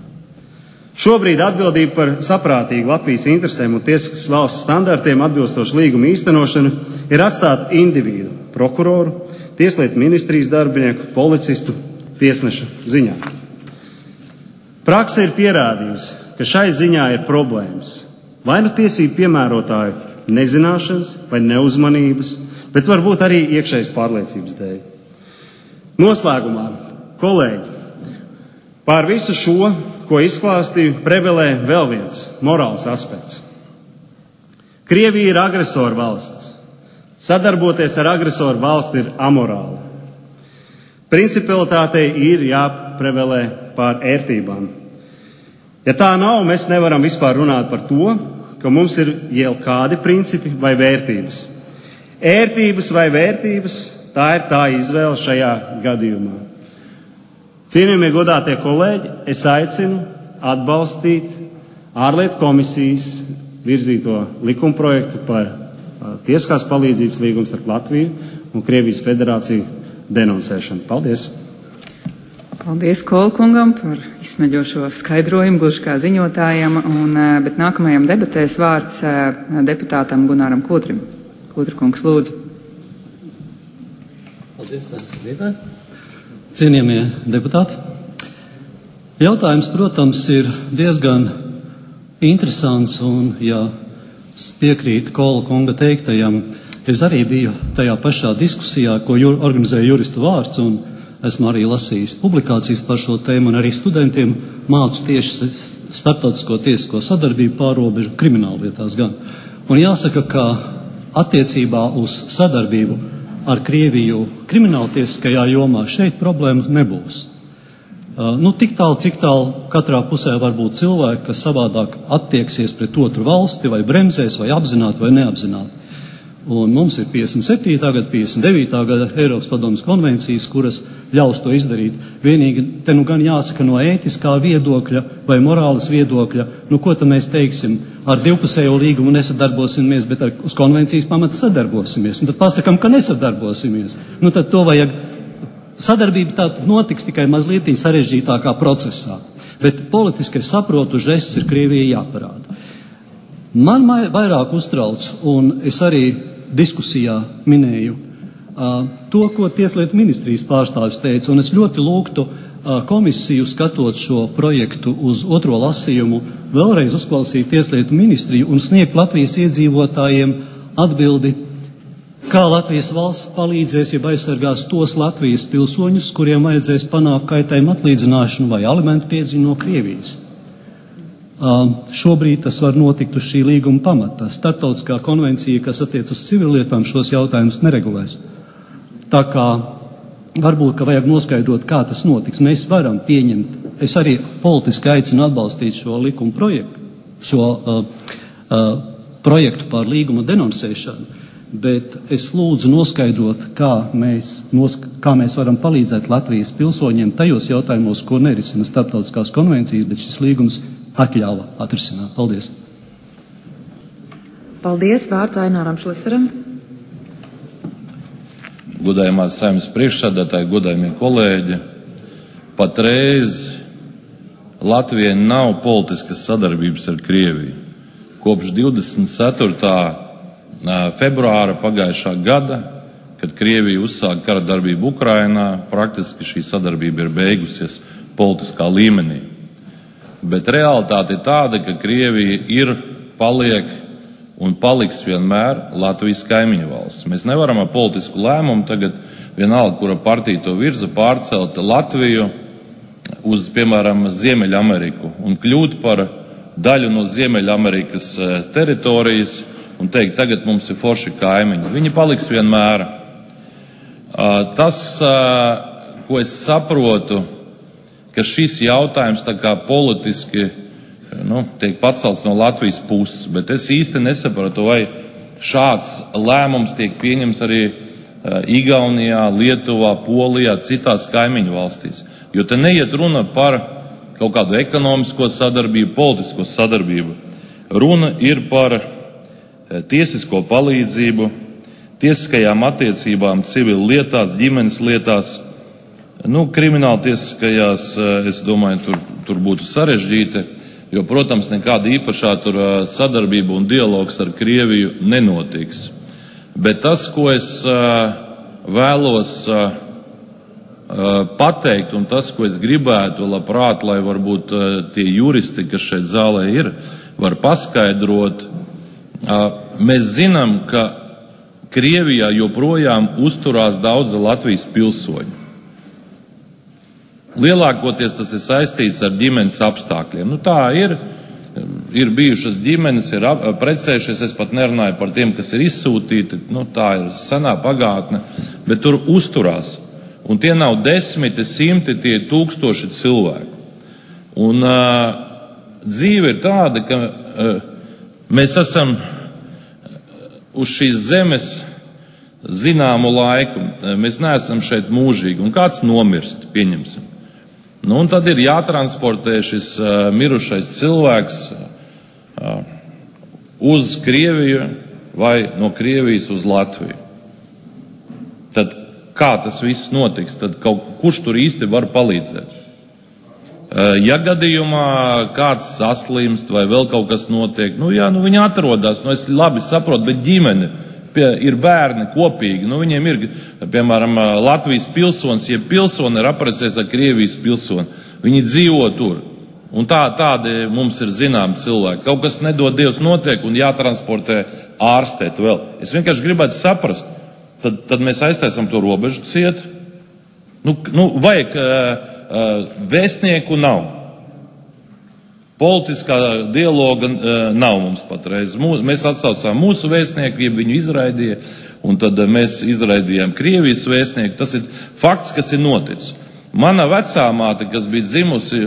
Šobrīd atbildība par saprātīgu Latvijas interesēm un tiesiskas valsts standartiem atbilstošu līguma īstenošanu ir atstāta individu, prokuroru, tieslietu ministrijas darbinieku, policistu, tiesnešu ziņā. Prakse ir pierādījusi, ka šai ziņā ir problēmas. Vai nu tiesību piemērotāju nezināšanas vai neuzmanības, bet varbūt arī iekšējas pārliecības dēļ. Noslēgumā, kolēģi, pār visu šo, ko izklāstīju, prevalē vēl viens morāls aspekts. Krievija ir agresoru valsts. Sadarboties ar agresoru valsti ir amorāli. Principialitātei ir jāprevalē pār ērtībām. Ja tā nav, mēs nevaram vispār runāt par to, ka mums ir jau kādi principi vai vērtības. Ērtības vai vērtības, tā ir tā izvēle šajā gadījumā. Cienījamie godātie kolēģi, es aicinu atbalstīt ārlietu komisijas virzīto likumprojektu par tiesiskās palīdzības līgumu starp Latviju un Krievijas federāciju denonsēšanu. Paldies! Paldies Kolkungam par izsmeļošo skaidrojumu, gluži kā ziņotājam, bet nākamajam debatēs vārds deputātam Gunāram Kūtrim. Kūtrkungs, lūdzu. Paldies, Sēdētāji. Cienījamie deputāti. Jautājums, protams, ir diezgan interesants un, ja piekrīt Kola kunga teiktajam, es arī biju tajā pašā diskusijā, ko organizēja Juristu vārds, un esmu arī lasījis publikācijas par šo tēmu, un arī studentiem mācu tieši starptautisko tiesisko sadarbību pārobežu krimināllietās gan. Un jāsaka, ka attiecībā uz sadarbību ar Krieviju krimināltiesiskajā jomā šeit problēma nebūs. Tik tālu, cik tālu katrā pusē var būt cilvēki, kas savādāk attieksies pret otru valsti, vai bremzēs, vai apzināti, vai neapzināti. Un mums ir 57. gada, 59. gada Eiropas padomes konvencijas, kuras ļaus to izdarīt. Vienīgi te nu gan jāsaka no ētiskā viedokļa vai morāles viedokļa, ko tad mēs teiksim, ar divpusējo līgumu nesadarbosimies, bet uz konvencijas pamata sadarbosimies. Un tad pasakam, ka nesadarbosimies. Tad to vajag. Sadarbība tā notiks tikai mazliet sarežģītākā procesā. Bet politiski es saprotu, žests ir Krievijai jāparāda. Man vairāk uztrauc, un es arī diskusijā minēju to, ko Tieslietu ministrijas pārstāvis teica, un es ļoti lūgtu komisiju, skatot šo projektu uz otro lasījumu, vēlreiz uzklausīt Tieslietu ministriju un sniegt Latvijas iedzīvotājiem atbildi, kā Latvijas valsts palīdzēs, ja aizsargās tos Latvijas pilsoņus, kuriem vajadzēs panākt kaitējumu atlīdzināšanu vai alimentu piedziņu no Krievijas. Šobrīd tas var notikt uz šī līguma pamata. Starptautiskā konvencija, kas attiec uz civillietām, šos jautājumus neregulēs. Tā kā varbūt, ka vajag noskaidrot, kā tas notiks. Mēs varam pieņemt, es arī politiski aicinu atbalstīt šo likuma projektu, projektu par līguma denoncēšanu, bet es lūdzu noskaidrot, kā mēs varam palīdzēt Latvijas pilsoņiem tajos jautājumos, ko nerisina starptautiskās konvencijas, bet šis līgums atļāva atrisināt. Paldies. Paldies. Vārds Aināram Šliseram. Godājumās Saeimas priekšsēdētāji, godājumie kolēģi, patreiz Latvijai nav politiskas sadarbības ar Krieviju. Kopš 24. februāra pagājušā gada, kad Krievija uzsāka kara darbību Ukrainā, praktiski šī sadarbība ir beigusies politiskā līmenī. Bet realitāte ir tāda, ka Krievija ir, paliek un paliks vienmēr Latvijas kaimiņu valsts. Mēs nevaram ar politisku lēmumu tagad, vienalga, kura partija to virza, pārcelt Latviju uz, piemēram, Ziemeļameriku un kļūt par daļu no Ziemeļamerikas teritorijas un teikt, tagad mums ir forši kaimiņi. Viņi paliks vienmēr. Tas, ko es saprotu, ka šis jautājums tā kā politiski tiek pacelts no Latvijas puses, bet es īsti nesapratu, vai šāds lēmums tiek pieņems arī Igaunijā, Lietuvā, Polijā, citās kaimiņu valstīs. Jo te neiet runa par kaut kādu ekonomisko sadarbību, politisko sadarbību. Runa ir par tiesisko palīdzību, tiesiskajām attiecībām, civil lietās, ģimenes lietās. Krimināltiesiskajās, es domāju, tur būtu sarežģīti, jo, protams, nekāda īpašā tur sadarbība un dialogs ar Krieviju nenotiks. Bet tas, ko es vēlos pateikt, un tas, ko es gribētu labprāt, lai varbūt tie juristi, kas šeit zālē ir, var paskaidrot, mēs zinām, ka Krievijā joprojām uzturās daudz Latvijas pilsoņu. Lielākoties tas ir saistīts ar ģimenes apstākļiem. Tā ir bijušas ģimenes, ir precējušies, es pat nerunāju par tiem, kas ir izsūtīti, tā ir senā pagātne, bet tur uzturās. Un tie nav desmiti, simti, tie ir tūkstoši cilvēku. Un dzīve ir tāda, ka mēs esam uz šīs zemes zināmu laiku. Mēs neesam šeit mūžīgi, un kāds nomirst, pieņemsim. Un tad ir jātransportē šis mirušais cilvēks uz Krieviju vai no Krievijas uz Latviju. Tad kā tas viss notiks? Tad kurš tur īsti var palīdzēt? Ja gadījumā kāds saslimst vai vēl kaut kas notiek, viņi atrodas, es labi saprotu, bet ģimene ir bērni kopīgi, viņiem ir, piemēram, Latvijas pilsonis, ja pilsoni ir apprecējies ar Krievijas pilsoni, viņi dzīvo tur. Un tādi mums ir zināmi cilvēki. Kaut kas nedod Dievs notiek un jātransportē ārstēt vēl. Es vienkārši gribētu saprast, tad mēs aiztaisam to robežu ciet. Vajag vēstnieku nav. Politiskā dialoga nav mums patreiz. Mēs atsaucām mūsu vēstnieku, jeb viņu izraidīja, un tad mēs izraidījām Krievijas vēstnieku. Tas ir fakts, kas ir noticis. Mana vecāmāte, kas bija dzimusi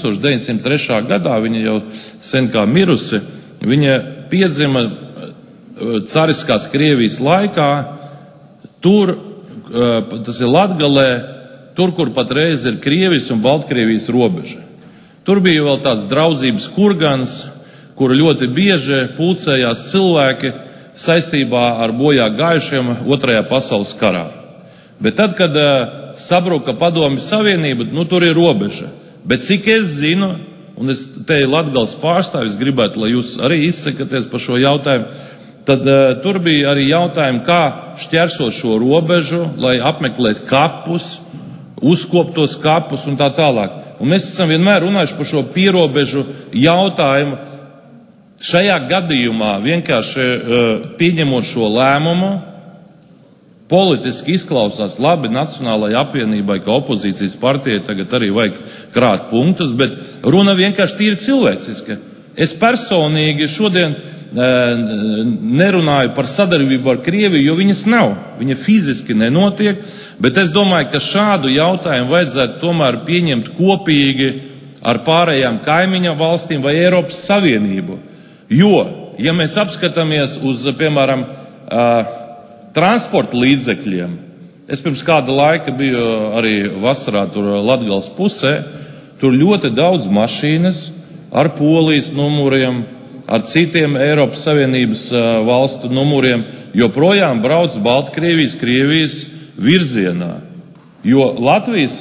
1903. gadā, viņa jau sen kā mirusi, viņa piedzima cariskās Krievijas laikā, tur, tas ir Latgalē, tur, kur patreiz ir Krievijas un Baltkrievijas robeža. Tur bija vēl tāds draudzības kurgans, kur ļoti bieži pulcējās cilvēki saistībā ar bojā gājušiem Otrajā pasaules karā. Bet tad, kad sabruka Padomju Savienība, tur ir robeža. Bet cik es zinu, un es te Latgales pārstāvis gribētu, lai jūs arī izsakaties par šo jautājumu, tad tur bija arī jautājumi, kā šķersot šo robežu, lai apmeklētu kapus, uzkoptos kapus un tā tālāk. Un mēs esam vienmēr runājuši par šo pierobežu jautājumu. Šajā gadījumā vienkārši pieņemot šo lēmumu, politiski izklausās labi Nacionālajai apvienībai, ka opozīcijas partijai tagad arī vajag krāt punktus, bet runa vienkārši tīri cilvēciska. Es personīgi šodien nerunāju par sadarbību ar Krieviju, jo viņas nav. Viņa fiziski nenotiek, bet es domāju, ka šādu jautājumu vajadzētu tomēr pieņemt kopīgi ar pārējām kaimiņa valstīm vai Eiropas Savienību. Jo, ja mēs apskatāmies uz, piemēram, transporta līdzekļiem, es pirms kāda laika biju arī vasarā tur Latgales pusē, tur ļoti daudz mašīnas ar Polijas numuriem, ar citiem Eiropas Savienības valstu numuriem, joprojām brauc Baltkrievijas, Krievijas virzienā. Jo Latvijas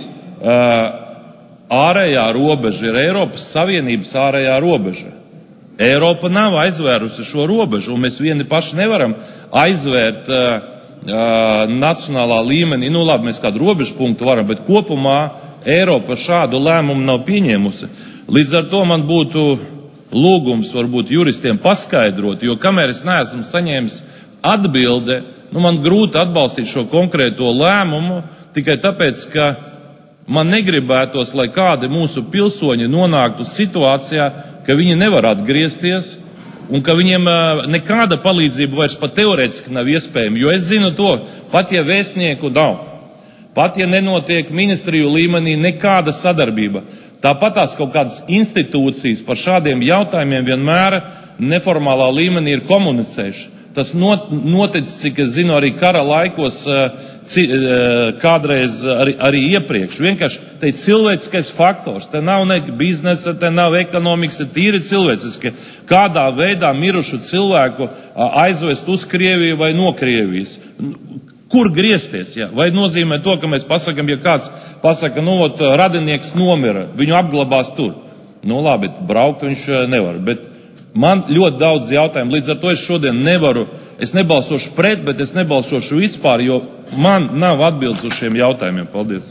ārējā robeža ir Eiropas Savienības ārējā robeža. Eiropa nav aizvērusi šo robežu, un mēs vieni paši nevaram aizvērt nacionālā līmenī. Labi, mēs kādu robežu punktu varam, bet kopumā Eiropa šādu lēmumu nav pieņēmusi. Līdz ar to man būtu lūgums varbūt juristiem paskaidrot, jo kamēr es neesmu saņēmis atbilde, man grūti atbalstīt šo konkrēto lēmumu, tikai tāpēc, ka man negribētos, lai kādi mūsu pilsoņi nonāktu situācijā, ka viņi nevar atgriezties un ka viņiem nekāda palīdzība vairs pat teorētiski nav iespējama, jo es zinu to, pat ja vēstnieku nav, pat ja nenotiek ministriju līmenī nekāda sadarbība, tāpat tās kaut kādas institūcijas par šādiem jautājumiem vienmēr neformālā līmenī ir komunicējuši. Tas noticis, cik es zinu, arī kara laikos, kādreiz arī iepriekš. Vienkārši te ir cilvēciskais faktors. Te nav ne biznesa, te nav ekonomikas, te tīri cilvēciski. Kādā veidā mirušu cilvēku aizvest uz Krieviju vai no Krievijas? Kur griezties? Ja? Vai nozīmē to, ka mēs pasakam, ja kāds pasaka, radinieks nomira, viņu apglabās tur. Labi, braukt viņš nevar, bet man ļoti daudz jautājumu, līdz ar to es šodien es nebalsošu pret, bet es nebalsošu vispār, jo man nav atbildes uz šiem jautājumiem. Paldies.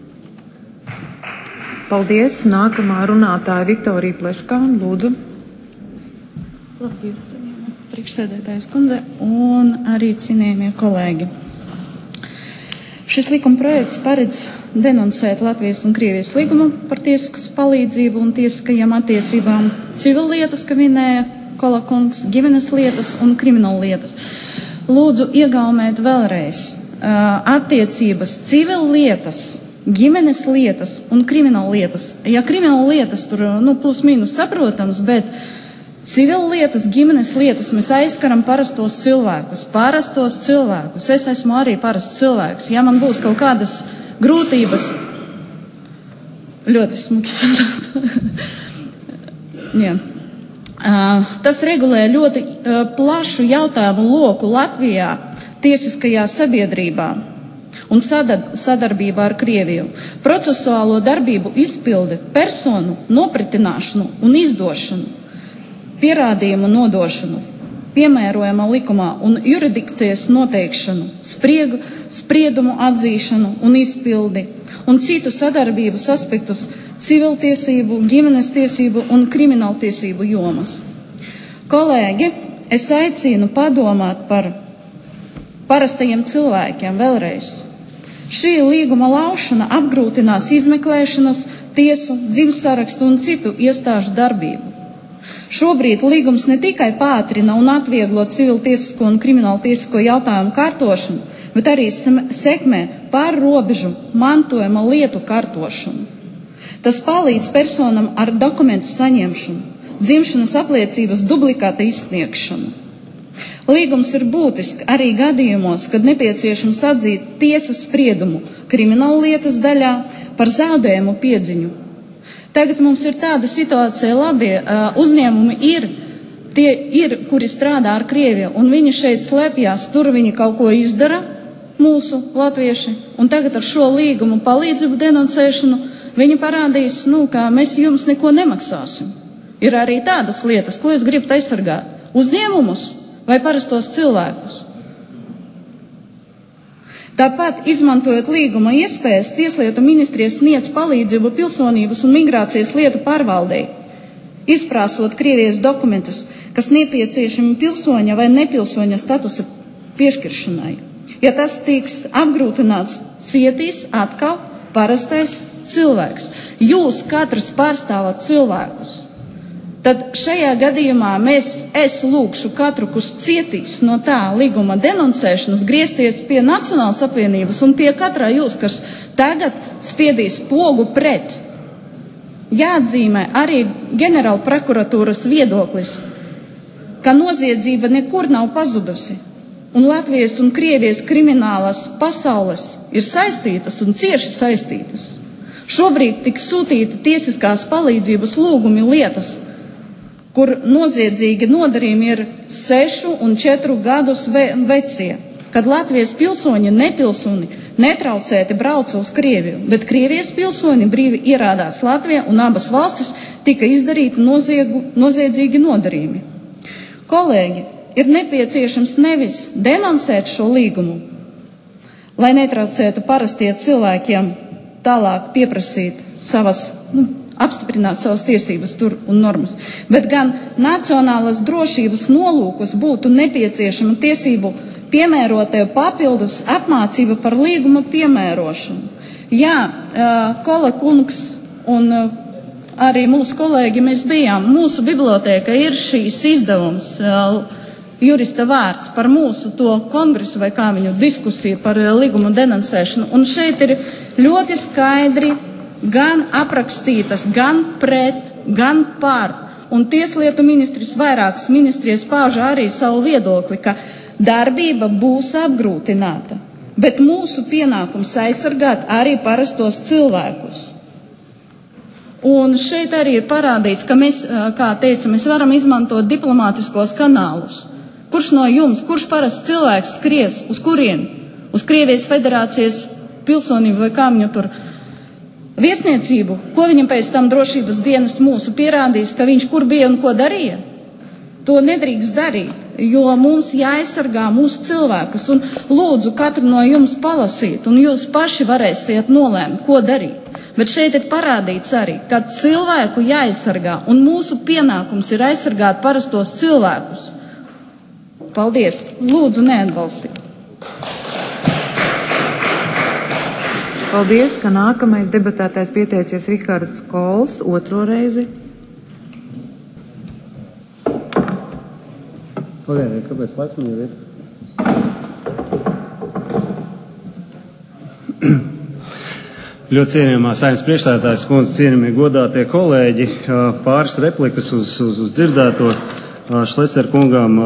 Paldies. Nākamā runātāja Viktorija Pleškāna, lūdzu. Labdien, priekšsēdētājas kundze un arī cienījamie kolēģi. Šis likuma projekts paredz denuncēt Latvijas un Krievijas līgumu par tiesiskas palīdzību un tiesiskajām attiecībām, civillietas, ka minēja Kolakungs, ģimenes lietas un krimināla lietas. Lūdzu iegaumēt vēlreiz attiecības civillietas, ģimenes lietas un krimināla lietas. Ja krimināla lietas tur plus mīnus saprotams, bet civillietas, ģimenes lietas mēs aizskaram parastos cilvēkus. Es esmu arī parasts cilvēks. Ja man būs kaut kādas grūtības, ļoti smuki sarāt. Jā. Tas regulē ļoti plašu jautājumu loku Latvijā tiesiskajā sabiedrībā un sadarbībā ar Krieviju. Procesuālo darbību izpildi, personu nopratināšanu un izdošanu, pierādījumu nodošanu, piemērojama likumā un jurisdikcijas noteikšanu, spriedumu atzīšanu un izpildi un citu sadarbības aspektus civiltiesību, ģimenes tiesību un krimināltiesību jomas. Kolēģi, es aicinu padomāt par parastajiem cilvēkiem vēlreiz. Šī līguma laušana apgrūtinās izmeklēšanas, tiesu, dzimtsarakstu un citu iestāžu darbību. Šobrīd līgums ne tikai pātrina un atvieglo civiltiesisko un krimināltiesisko jautājumu kārtošanu, bet arī sekmē pārrobežu mantojuma lietu kārtošanu. Tas palīdz personam ar dokumentu saņemšanu, dzimšanas apliecības dublikāta izsniegšanu. Līgums ir būtisks arī gadījumos, kad nepieciešams atzīt tiesas spriedumu krimināllietas daļā par zaudējumu piedziņu. Tagad mums ir tāda situācija, labi, uzņēmumi tie ir, kuri strādā ar Krieviju, un viņi šeit slēpjās, tur viņi kaut ko izdara, mūsu latvieši, un tagad ar šo līgumu palīdzību denoncēšanu viņi parādīs, ka mēs jums neko nemaksāsim. Ir arī tādas lietas, ko es gribu aizsargāt. Uzņēmumus vai parastos cilvēkus. Tāpat, izmantojot līguma iespējas, Tieslietu ministrija sniedz palīdzību pilsonības un migrācijas lietu pārvaldei, izprāsot Krievijas dokumentus, kas nepieciešami pilsoņa vai nepilsoņa statusa piešķiršanai. Ja tas tiks apgrūtināts, cietīs atkal parastais cilvēks. Jūs katrs pārstāvat cilvēkus. Tad šajā gadījumā es lūkšu katru, kurš cietīs no tā līguma denoncēšanas, griezties pie Nacionālas apvienības un pie katrā jūs, kas tagad spiedīs pogu pret. Jāatzīmē arī ģenerāla prokuratūras viedoklis, ka noziedzība nekur nav pazudusi, un Latvijas un Krievijas kriminālās pasaules ir saistītas un cieši saistītas. Šobrīd tik sūtīta tiesiskās palīdzības lūgumi lietas, kur noziedzīgi nodarījumi ir 6 un 4 gadus vecie, kad Latvijas pilsoņi nepilsoni netraucēti brauca uz Krieviju, bet Krievijas pilsoņi brīvi ierādās Latvijā un abas valstis tika izdarīti noziedzīgi nodarījumi. Kolēģi, ir nepieciešams nevis denoncēt šo līgumu, lai netraucētu parastie cilvēkiem tālāk pieprasīt apstiprināt savas tiesības tur un normas, bet gan nacionālas drošības nolūkos būtu nepieciešama tiesību piemērotāju papildus apmācība par līguma piemērošanu. Jā, Kola kungs un arī mūsu kolēģi, mēs bijām, mūsu bibliotēka ir šīs izdevums, jurista vārds par mūsu to kongresu vai kā viņu diskusiju par līgumu denoncēšanu, un šeit ir ļoti skaidri gan aprakstītas, gan pret, gan par. Un Tieslietu ministrs vairākas ministrijas pauža arī savu viedokli, ka darbība būs apgrūtināta, bet mūsu pienākums aizsargāt arī parastos cilvēkus. Un šeit arī ir parādīts, ka mēs, kā teica, mēs varam izmantot diplomātiskos kanālus. Kurš no jums, kurš parasts cilvēks skries, uz kurien? Uz Krievijas federācijas pilsonību vai kā viņu tur viesniecību, ko viņam pēc tam drošības dienas mūsu pierādīs, ka viņš kur bija un ko darīja? To nedrīkst darīt, jo mums jāaizsargā mūsu cilvēkus, un lūdzu katru no jums palasīt, un jūs paši varēsiet nolēmt, ko darīt. Bet šeit ir parādīts arī, ka cilvēku jāaizsargā, un mūsu pienākums ir aizsargāt parastos cilvēkus. Paldies! Lūdzu, neatbalstīt! Paldies, ka nākamais debatētājs pieteicies Rihards Kols otro reizi. Pagaidiet, kāpēc laiks man ir? Ļoti cienījamā Saeimas priekšsēdētājas kundze, cienījamie godātie kolēģi, pāris replikas uz dzirdēto Šlecer kungam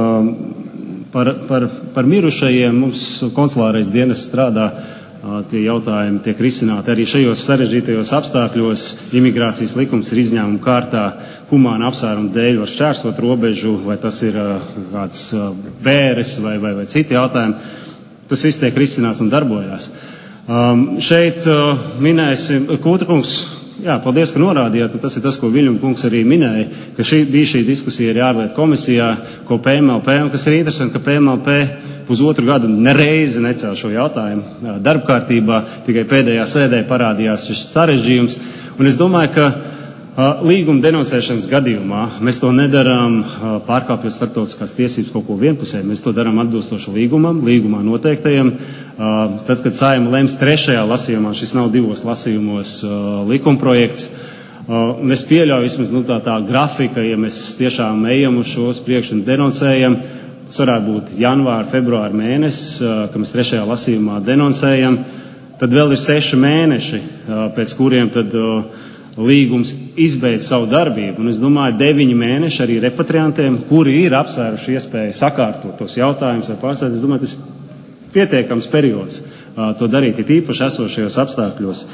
par mirušajiem. Mums konsulārais dienas strādā. Tie jautājumi tiek risināti arī šajos sarežģītajos apstākļos. Imigrācijas likums ir izņēmuma kārtā, humāna apsvērumu dēļ var šķērsot robežu, vai tas ir kāds bēres vai citi jautājumi. Tas viss tiek risināts un darbojās. Šeit minēsim, Kūtra kungs, jā, paldies, ka norādījāt, tas ir tas, ko Viļņuma kungs arī minēja, ka bija šī diskusija arī ārlietu komisijā, ko PMLP, un kas ir interesanti, ka PMLP pusotru gadu nereizi necēla šo jautājumu darba kārtībā, tikai pēdējā sēdē parādījās šis sarežģījums. Un es domāju, ka līguma denoncēšanas gadījumā mēs to nedarām pārkāpjot starptautiskās tiesības kaut ko vienpusēji. Mēs to darām atbilstoši līgumā noteiktajam. Tad, kad Saeima lems 3. lasījumā, šis nav 2 lasījumos likumprojekts, un es pieļauju vismaz tā grafika, ja mēs tiešām ejam uz šos priekšu un denoncējam, tas varētu būt janvāra, februāra mēnesis, kad mēs 3. lasījumā denoncējam. Tad vēl ir 6 mēneši, pēc kuriem tad līgums izbeidz savu darbību. Un es domāju, 9 mēneši arī repatriantiem, kuri ir apsvēruši iespēju sakārtot tos jautājumus vai pārcelt, es domāju, tas ir pietiekams periods to darīt, it īpaši esošajos apstākļos.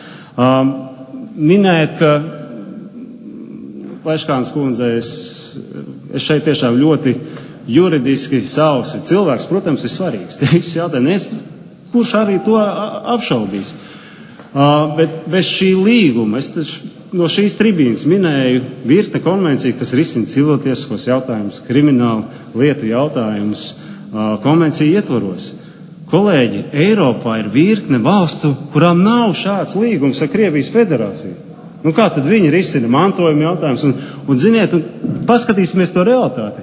Minēt, ka Pleškāns kundze, es šeit tiešām ļoti juridiski savs cilvēks, protams, ir svarīgs. Teiks jautājums, kurš arī to apšaubīs. Bet bez šī līguma, es no šīs tribīnas minēju virkne konvenciju, kas risina civiltiesiskos jautājumus, kriminālu lietu jautājumus, konvenciju ietvaros. Kolēģi, Eiropā ir virkne valstu, kurām nav šāds līgums ar Krievijas federāciju. Nu kā tad viņi risina mantojuma jautājumus? Un ziniet, paskatīsimies to realitāti.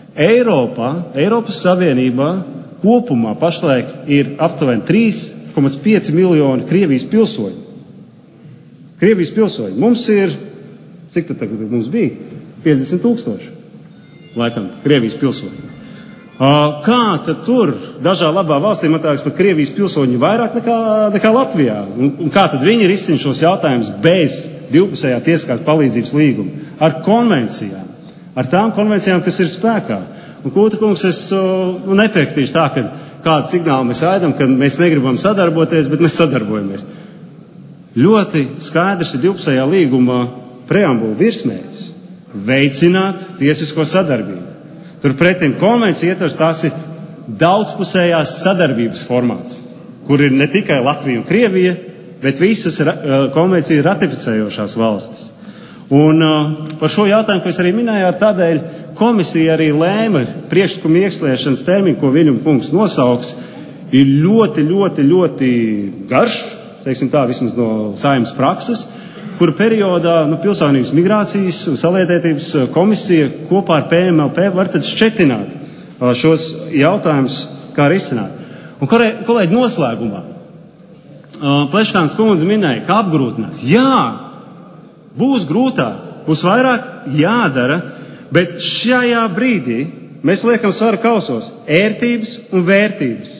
Eiropas Savienībā kopumā pašlaik ir aptuveni 3,5 miljoni Krievijas pilsoņu. Krievijas pilsoņi. Mums ir, cik tad tagad mums bija? 50 000, laikam, Krievijas pilsoņi. Kā tad tur dažā labā valstī, man liekas, pat Krievijas pilsoņi vairāk nekā Latvijā? Un kā tad viņi risina šos jautājumus bez divpusējā tiesiskās palīdzības līguma? Ar konvencijām. Ar tām konvencijām, kas ir spēkā. Un, Kūtra kungs, es nepiekritīšu tā, ka kādu signālu mēs raidam, ka mēs negribam sadarboties, bet mēs sadarbojamies. Ļoti skaidrs ir divpusējā līguma preambula virsmērķis – veicināt tiesisko sadarbību. Turpretim konvencija ietvers, tās ir daudzpusējās sadarbības formāts, kur ir ne tikai Latvija un Krievija, bet visas konvenciju ratificējošās valstis. Un par šo jautājumu, ko es arī minēju, tādēļ komisija arī lēma priekšlikumu iekšliešanas termiņu, ko Viļņuma kungs nosauks, ir ļoti garš, teiksim tā, vismaz no Saeimas prakses, kura periodā Pilsonības migrācijas un saliedētības komisija kopā ar PMLP var tad šķetināt šos jautājumus, kā risināt. Un kolēģi noslēgumā, Pleškāns kundze minēja, ka apgrūtinās. Jā, būs grūtāk, būs vairāk jādara, bet šajā brīdī mēs liekam svaru kausos ērtības un vērtības.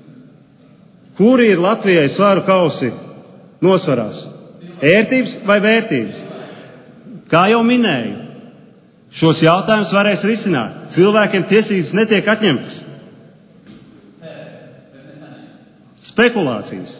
Kuri ir Latvijai svaru kausi nosvarās? Ērtības vai vērtības? Kā jau minēju, šos jautājumus varēs risināt. Cilvēkiem tiesības netiek atņemtas. Spekulācijas.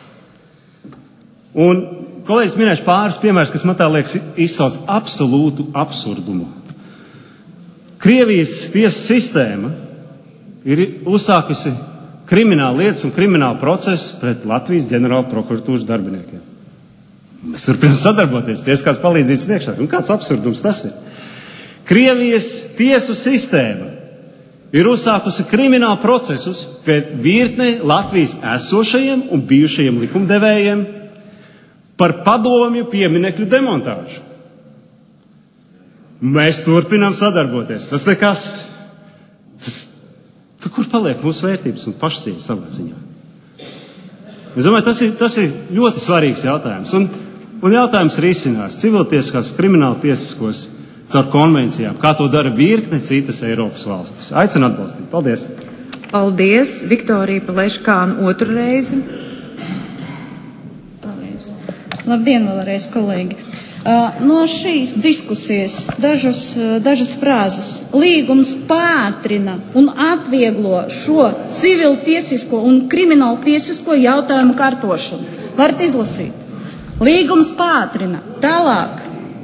Un kolēģis minēšu pāris piemērus, kas man tā liekas izsauc absolūtu absurdumu. Krievijas tiesu sistēma ir uzsākusi krimināla lietas un krimināla procesu pret Latvijas ģenerāla prokuratūras darbiniekiem. Mēs turpinām sadarboties tiesiskās palīdzības sniegšanā. Un kāds absurdums tas ir? Krievijas tiesu sistēma ir uzsākusi krimināla procesus pret virkni Latvijas esošajiem un bijušajiem likumdevējiem par padomju pieminekļu demontāžu. Mēs turpinām sadarboties. Tas nekas. Kur paliek mūsu vērtības un pašcieņa savā ziņā? Es domāju, tas ir ļoti svarīgs jautājums. Un jautājums risinās civiltieskās, krimināla tiesiskos caur konvencijām, kā to dara virkne citas Eiropas valstis. Aicinu atbalstīt. Paldies! Paldies, Viktorija Pleškāna, otru reizi. Labdien, vēlreiz, kolēģi! No šīs diskusijas dažas frāzes. Līgums pātrina un atvieglo šo civiltiesisko un krimināltiesisko jautājumu kārtošanu. Varat izlasīt. Līgums pātrina. Tālāk.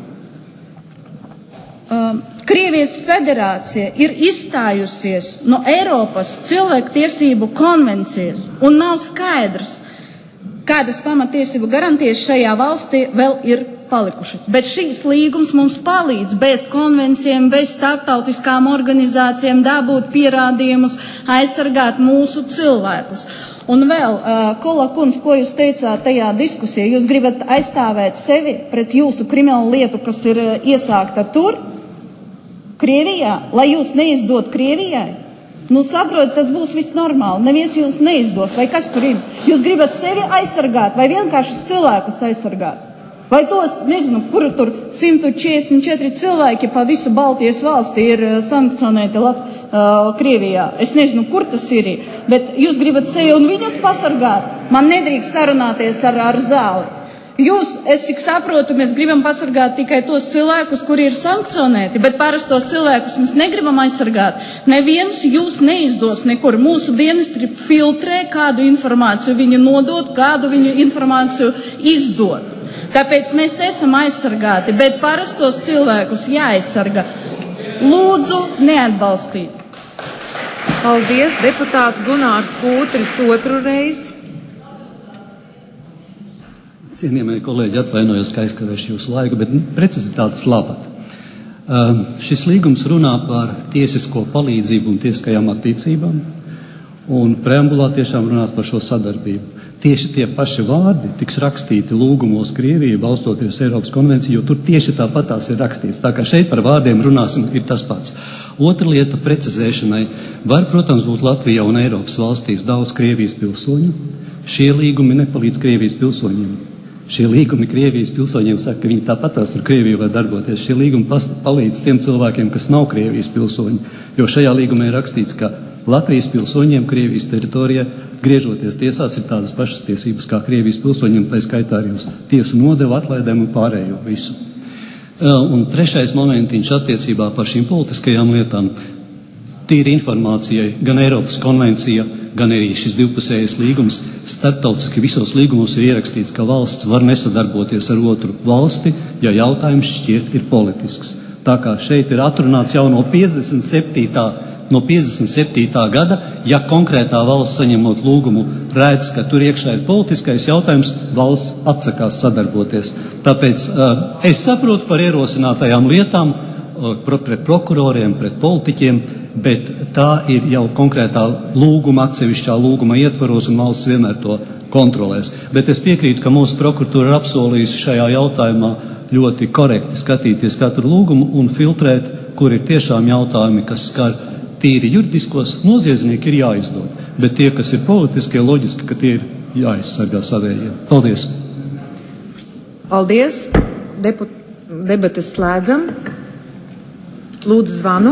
Krievijas federācija ir izstājusies no Eiropas cilvēktiesību konvencijas un nav skaidrs, kādas pamatiesību garantijas šajā valstī vēl ir palikušas. Bet šīs līgums mums palīdz bez konvencijiem, bez starptautiskām organizācijām dabūt pierādījumus, aizsargāt mūsu cilvēkus. Un vēl, Kola kungs, ko jūs teicāt tajā diskusijā, jūs gribat aizstāvēt sevi pret jūsu kriminālu lietu, kas ir iesākta tur, Krievijā, lai jūs neizdot Krievijai? Saprotat, tas būs viss normāli. Neviens jūs neizdos. Vai kas tur ir? Jūs gribat sevi aizsargāt vai vienkārši cilvēkus aizsargāt? Vai tos, nezinu, kuri tur 144 cilvēki pa visu Baltijas valsti ir sankcionēti Krievijā? Es nezinu, kur tas ir, bet jūs gribat sevi un viņus pasargāt? Man nedrīkst sarunāties ar zāli. Es cik saprotu, mēs gribam pasargāt tikai tos cilvēkus, kuri ir sankcionēti, bet parastos cilvēkus mēs negribam aizsargāt. Neviens jūs neizdos nekur. Mūsu dienesti filtrē, kādu informāciju viņi nodod, kādu viņu informāciju izdod. Tāpēc mēs esam aizsargāti, bet parastos cilvēkus jāaizsarga. Lūdzu, neatbalstīt. Paldies, deputāts Gunārs Kūtris, otru reizi. Cienījamie kolēģi, atvainojos, ka aizkavēšu jūsu laiku, bet precizitātes labāk. Šis līgums runā par tiesisko palīdzību un tiesiskajām attiecībām, un preambulā tiešām runās par šo sadarbību. Tieši tie paši vārdi tiks rakstīti lūgumos Krieviju, balstoties Eiropas konvenciju, jo tur tieši tāpatās ir rakstīts. Tā kā šeit par vārdiem runāsim, ir tas pats. Otra lieta precizēšanai. Var, protams, būt Latvijā un Eiropas valstīs daudz Krievijas pilsoņu. Šie līgumi nepalīdz Krievijas pilsoņiem. Šie līgumi Krievijas pilsoņiem saka, ka viņi tāpatās tur Krieviju var darboties. Šie līgumi palīdz tiem cilvēkiem, kas nav Krievijas pilsoņi, jo šajā līgumā ir rakstīts, ka Latvijas pilsoņiem Krievijas teritorijā, griežoties tiesās, ir tādas pašas tiesības kā Krievijas pilsoņiem, tā skaitā arī uz tiesu nodevu, atlaidēm un pārējo visu. Un trešais momentiņš attiecībā par šīm politiskajām lietām. Tīri informācijai, gan Eiropas konvencija, gan arī šis divpusējais līgums. Starptautiski visos līgumos ir ierakstīts, ka valsts var nesadarboties ar otru valsti, ja jautājums šķiet ir politisks. Tā kā šeit ir atrunāts jau no 57. gada, ja konkrētā valsts saņemot lūgumu redz, ka tur iekšā ir politiskais jautājums, valsts atsakās sadarboties. Tāpēc es saprotu par ierosinātajām lietām pret prokuroriem, pret politiķiem, bet tā ir jau konkrētā lūguma, atsevišķā lūguma ietvaros, un valsts vienmēr to kontrolēs. Bet es piekrītu, ka mūsu prokuratūra ir apsolījusi šajā jautājumā ļoti korekti skatīties katru lūgumu un filtrēt, kur ir tiešām jautājumi, kas skar tīri juridiskos, noziedznieki ir jāizdod. Bet tie, kas ir politiskie, loģiski, ka tie ir jāizsargā savējiem. Paldies! Paldies! Debates slēdzam. Lūdzu zvanu.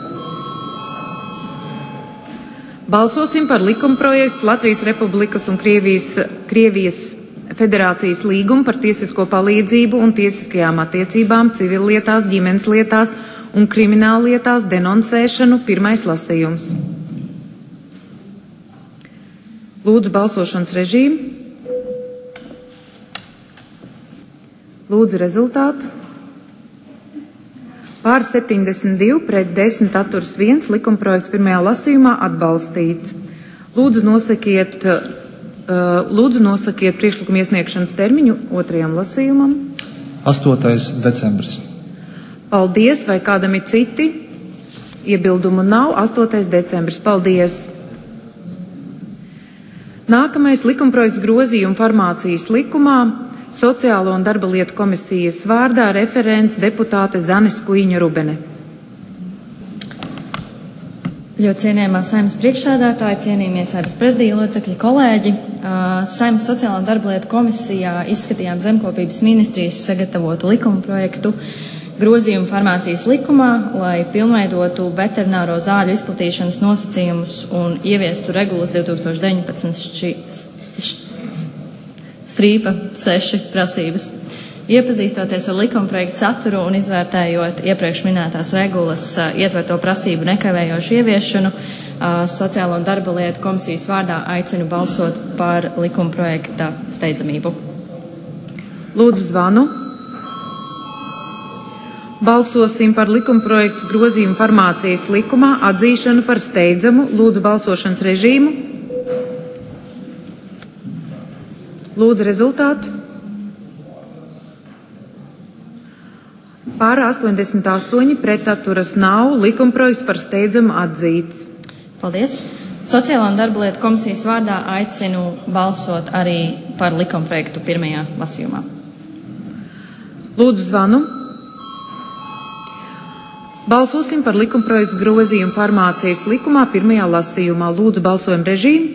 Balsosim par likumprojektu Latvijas Republikas un Krievijas Federācijas līgumu par tiesisko palīdzību un tiesiskajām attiecībām civillietās, ģimenes lietās un krimināllietās denoncēšanu. Pirmais lasījums. Lūdzu balsošanas režīmu. Lūdzu rezultātu. Pār 72 pret 10 atturs 1, likumprojekts pirmajā lasījumā atbalstīts. Lūdzu nosakiet priekšlikumu iesniegšanas termiņu otrajam lasījumam. 8. decembris. Paldies, vai kādam ir citi? Iebildumu nav. 8. decembris. Paldies. Nākamais likumprojekts grozījumu farmācijas likumā. Sociālo un darba lietu komisijas vārdā referents deputāte Zanis Kuiņa Rubene. Ļoti cienījamā Saeimas priekšsēdētāji, cienījamie Saeimas prezidija locekļi, kolēģi. Saeimas sociālo un darba lietu komisijā izskatījām Zemkopības ministrijas sagatavotu likuma projektu grozījumu farmācijas likumā, lai pilnveidotu veterināro zāļu izplatīšanas nosacījumus un ieviestu regulas 2019 strīpa 6 prasības. Iepazīstoties ar likumprojektu saturu un izvērtējot iepriekš minētās regulas ietverto prasību nekavējošu ieviešanu, Sociālo un darba lietu komisijas vārdā aicinu balsot par likumprojekta steidzamību. Lūdzu zvanu. Balsosim par likumprojektu grozījumu farmācijas likumā atzīšanu par steidzamu. Lūdzu balsošanas režīmu. Lūdzu rezultātu. Pār 88 pretaturas nav. Likumprojekts par steidzamu atzīts. Paldies. Sociālā un darba lietu komisijas vārdā aicinu balsot arī par likumprojektu pirmajā lasījumā. Lūdzu zvanu. Balsosim par likumprojektu grozījumu farmācijas likumā pirmajā lasījumā. Lūdzu balsojumu režīmu.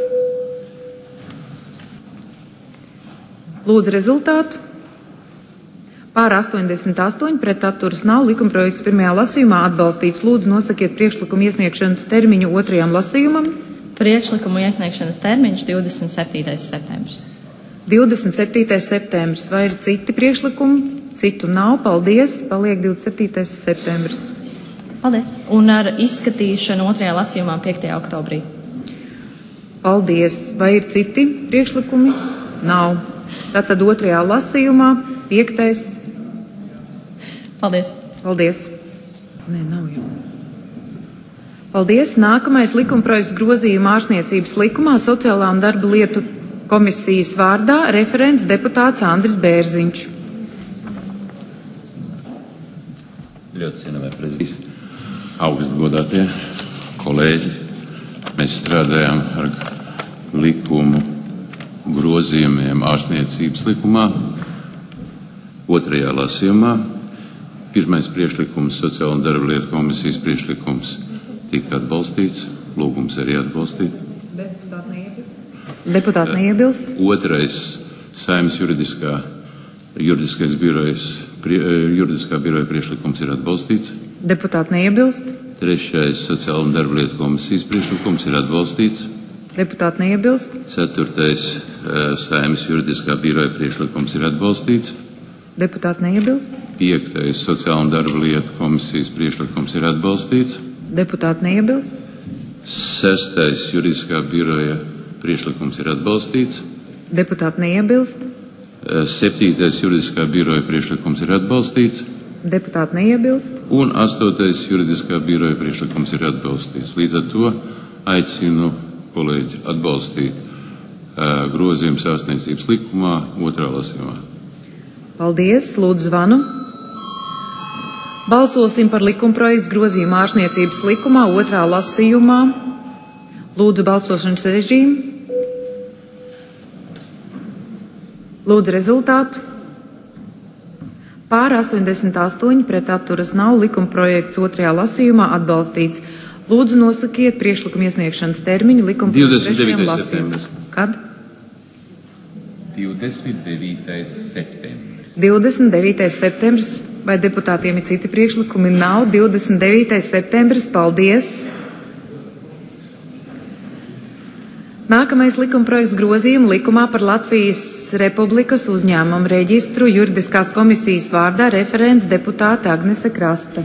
Lūdzu rezultātu. Pār 88 pret atturas nav. Likumprojekts pirmajā lasījumā atbalstīts. Lūdzu nosakiet priekšlikumu iesniegšanas termiņu otrajam lasījumam. Priekšlikumu iesniegšanas termiņš 27. septembris. 27. septembris. Vai ir citi priekšlikumi? Citu nav. Paldies. Paliek 27. septembris. Paldies. Un ar izskatīšanu 2. lasījumā 5. oktobrī. Paldies. Vai ir citi priekšlikumi? Nav. Tātad 2. lasījumā 5. Paldies. Paldies. Nē, nav jau. Paldies. Nākamais likumprojekts grozījuma ārstniecības likumā Sociālā un darba lietu komisijas vārdā referents deputāts Andris Bērziņš. Ļoti cienījamie prezidents, augstgodātie kolēģi, mēs strādājam ar likumu grozījumiem ārstniecības likumā, 2. lasījumā. Pirmais priekšlikums, Sociāla un darba lietu komisijas priekšlikums, tika atbalstīts, lūgums arī atbalstīt. Deputāti neiebilst. Otrais, Saeimas juridiskais birojas, juridiskā biroja priekšlikums ir atbalstīts. Deputāti neiebilst. Trešais, Sociāla un darba lietu komisijas priekšlikums ir atbalstīts. Deputāti neiebilst. Ceturtais, Saeimas juridiskā biroja priekšlikums ir atbalstīts. Deputāti neiebilst. Piektais, Sociāla un darba lietu komisijas priekšlikums ir atbalstīts. Deputāti neiebilst. Sestais, juridiskā biroja priekšlikums ir atbalstīts. Deputāti neiebilst. Septītais, juridiskā biroja priekšlikums ir atbalstīts. Deputāti neiebilst. Un astotais, juridiskā biroja priekšlikums ir atbalstīts. Līdz ar to aicinu kolēģi atbalstīt grozījumus ārstniecības likumā 2. lasījumā. Paldies. Lūdzu zvanu. Balsosim par likumprojekts grozījumu ārstniecības likumā 2. lasījumā. Lūdzu balsošanas režīmu. Lūdzu rezultātu. Pār 88 pret atturas nav, likumprojekts 2. lasījumā atbalstīts. Lūdzu nosakiet priekšlikumu iesniegšanas termiņu likumprojektu 3. lasījumā. Kad? 29. septembris. 29. septembris. Vai deputātiem ir citi priekšlikumi? Nav. 29. septembris. Paldies. Nākamais likumprojekts grozījumu likumā par Latvijas Republikas uzņēmumu reģistru juridiskās komisijas vārdā referents deputāte Agnese Krasta.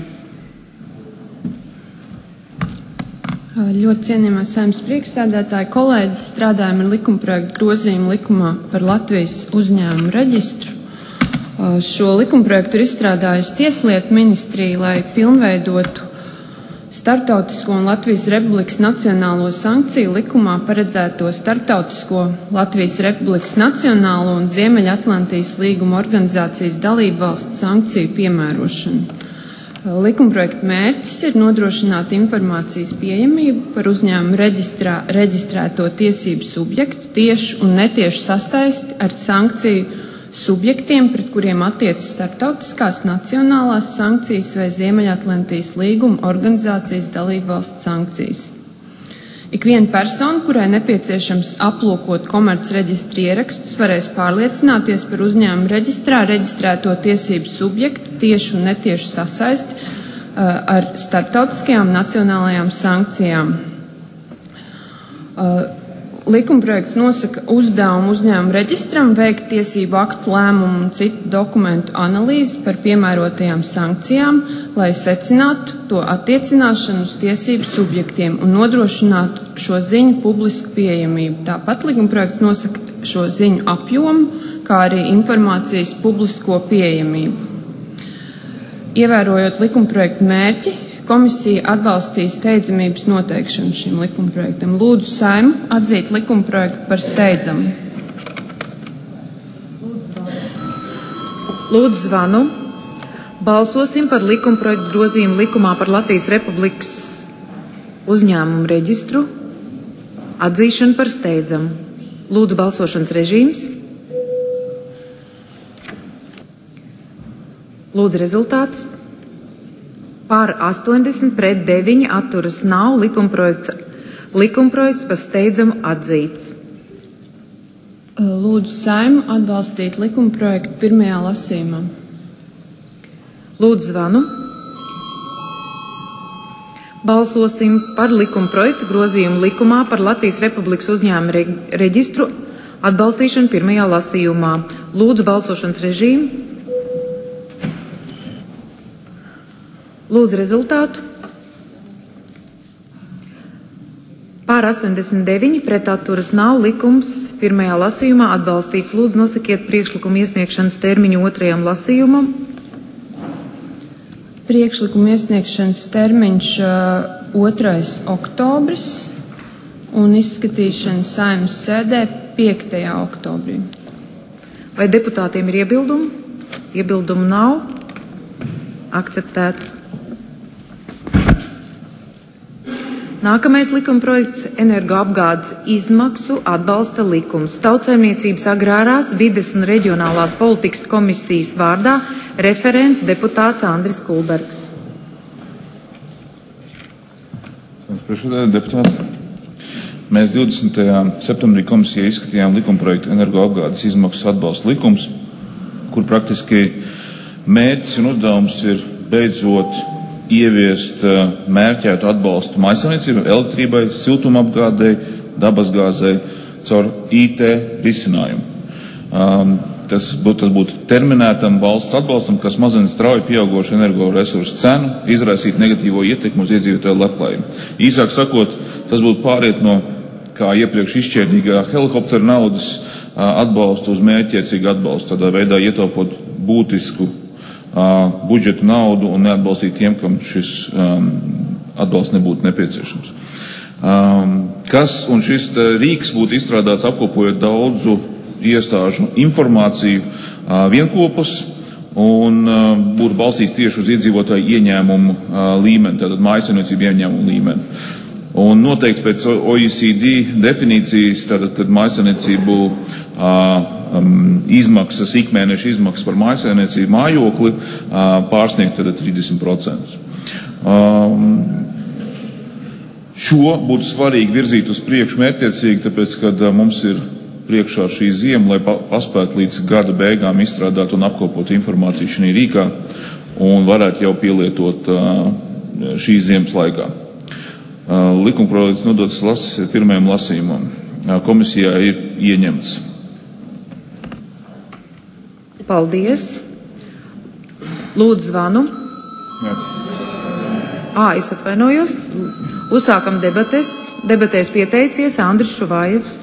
Ļoti cienījamais Saeimas priekšsēdētāji, kolēģi, strādājam ar likumprojektu grozījumu likumā par Latvijas uzņēmumu reģistru. Šo likumprojektu ir izstrādājusi Tieslietu ministrija, lai pilnveidotu starptautisko un Latvijas Republikas nacionālo sankciju likumā paredzēto starptautisko Latvijas Republikas nacionālo un Ziemeļatlantijas līguma organizācijas dalību valstu sankciju piemērošanu. Likumprojekta mērķis ir nodrošināt informācijas pieejamību par uzņēmumu reģistrēto tiesību subjektu tiešu un netiešu sasaisti ar sankciju subjektiem, pret kuriem attiecas starptautiskās nacionālās sankcijas vai Ziemeļatlantijas līguma organizācijas dalību valstu sankcijas. Ikviena persona, kurai nepieciešams aplūkot komercreģistra ierakstus, varēs pārliecināties par uzņēmumu reģistrā reģistrēto tiesību subjektu tiešu un netiešu sasaisti ar starptautiskajām nacionālajām sankcijām. Likumprojekts nosaka uzdevumu uzņēmumu reģistram veikt tiesību aktu lēmumu un citu dokumentu analīzi par piemērotajām sankcijām, lai secinātu to attiecināšanu uz tiesību subjektiem un nodrošinātu šo ziņu publisku pieejamību. Tāpat likumprojekts nosaka šo ziņu apjomu, kā arī informācijas publisko pieejamību. Ievērojot likumprojektu mērķi, komisija atbalstīja steidzamības noteikšanu šim likumprojektam. Lūdzu Saeimu atzīt likumprojektu par steidzamu. Lūdzu zvanu. Balsosim par likumprojektu grozījumu likumā par Latvijas Republikas uzņēmumu reģistru atzīšanu par steidzamu. Lūdzu balsošanas režīms. Lūdzu rezultātus. Pār 80 pret 9 atturas nav, likumprojekts par steidzamu atzīts. Lūdzu Saeimu atbalstīt likumprojektu 1. lasījumā. Lūdzu zvanu. Balsosim par likumprojektu grozījumu likumā par Latvijas Republikas uzņēmumu reģistru atbalstīšanu pirmajā lasījumā. Lūdzu balsošanas režīmu. Lūdzu rezultātu. Pār 89, pret atturas nav, likums pirmajā lasījumā atbalstīts. Lūdzu nosakiet priekšlikumu iesniegšanas termiņu otrajam lasījumam. Priekšlikuma iesniegšanas termiņš 2. oktobris un izskatīšana Saeimas sēdē 5. oktobrī. Vai deputātiem ir iebildumi? Iebildumu nav. Akceptēts. Nākamais likumprojekts - energoapgādes izmaksu atbalsta likums. Tautsaimniecības agrārās, vides un reģionālās politikas komisijas vārdā referents deputāts Andris Kulbergs. Mēs 20. septembrī komisijā izskatījām likumprojektu energoapgādes izmaksu atbalsta likums, kur praktiski mērķis un uzdevums ir beidzot ieviest mērķētu atbalstu mājsaimniecībai, elektrībai, siltumapgādei, dabasgāzei caur IT risinājumu. Tas būtu terminētam valsts atbalstam, kas mazina strauji pieaugošu energoresursu cenu, izraisīt negatīvo ietekmi uz iedzīvotāju labklājību. Īsāk sakot, tas būtu pāriet no kā iepriekš izšķērdīgā helikoptera naudas atbalstu uz mērķiecīgu atbalstu, tādā veidā ietaupot būtisku budžetu naudu un neatbalstīt tiem, kam šis atbalsts nebūtu nepieciešams. Un šis rīks būtu izstrādāts apkopojot daudzu iestāžu informāciju vienkopus un būtu balstīts tieši uz iedzīvotāju ieņēmumu līmeni, tātad mājsaimniecību ieņēmumu līmeni. Un noteikts pēc OECD definīcijas, tātad, kad mājsaimniecību izmaksas, ikmēneša izmaksas par mājsaimniecību mājokli pārsniegt 30%. Šo būtu svarīgi virzīt uz priekšu mērķiecīgi, tāpēc, kad mums ir priekšā šī ziema, lai paspētu līdz gada beigām izstrādāt un apkopot informāciju šī rīkā un varētu jau pielietot šīs ziemas laikā. Likumprojekts nodots pirmajam lasījumam. Komisijā ir ieņemts. Paldies. Lūdzu zvanu. Es atvainojos. Uzsākam debates. Debatēs pieteicies Andris Šuvājevs.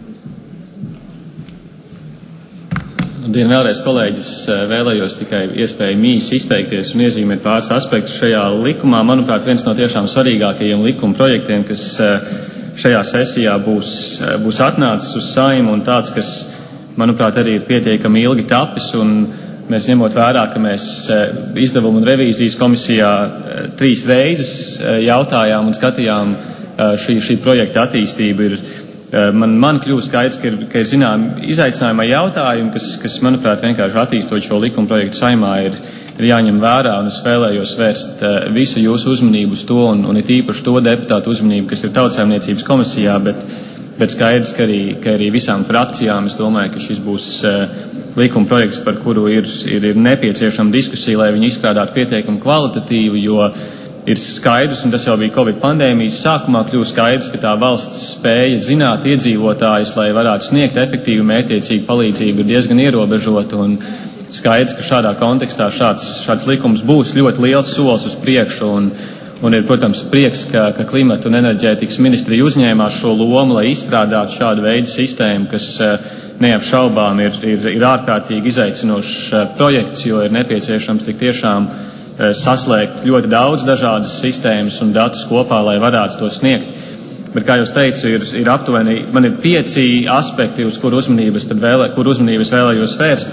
Labdien, vēlreiz, kolēģis, vēlējos tikai iespēju īsi izteikties un iezīmēt pāris aspektus šajā likumā. Manuprāt, viens no tiešām svarīgākajiem likuma projektiem, kas šajā sesijā būs atnācis uz Saeimu un tāds, kas, manuprāt, arī ir pietiekami ilgi tapis, un mēs ņemot vērā, ka mēs izdevumu un revīzijas komisijā 3 reizes jautājām un skatījām šī projekta attīstību, man kļūst skaidrs, ka ir zinām izaicinājumā jautājumi, kas, manuprāt, vienkārši attīstot šo likuma projektu Saeimā ir jāņem vērā, un es vēlējos vērst visu jūsu uzmanību uz to, un it īpaši to deputātu uzmanību, kas ir Tautsaimniecības komisijā, bet skaidrs, ka arī visām frakcijām, es domāju, ka šis būs likuma projekts, par kuru ir nepieciešama diskusija, lai viņi izstrādātu pietiekami kvalitatīvu, jo ir skaidrs, un tas jau bija Covid pandēmijas sākumā, kļūst skaidrs, ka tā valsts spēja zināt iedzīvotājus, lai varētu sniegt efektīvu mērķiecīgu palīdzību, ir diezgan ierobežota, un skaidrs, ka šādā kontekstā šāds likums būs ļoti liels solis uz priekšu, un ir, protams, prieks, ka klimata un enerģētikas ministrija uzņēmās šo lomu, lai izstrādātu šādu veidu sistēmu, kas neapšaubām ir ārkārtīgi izaicinošs projekts, jo ir nepieciešams tik tiešām saslēgt ļoti daudz dažādas sistēmas un datus kopā, lai varētu to sniegt. Bet, kā jūs teicu, ir aptuveni, man ir 5 aspekti, uz kur uzmanības vēlējos vērst,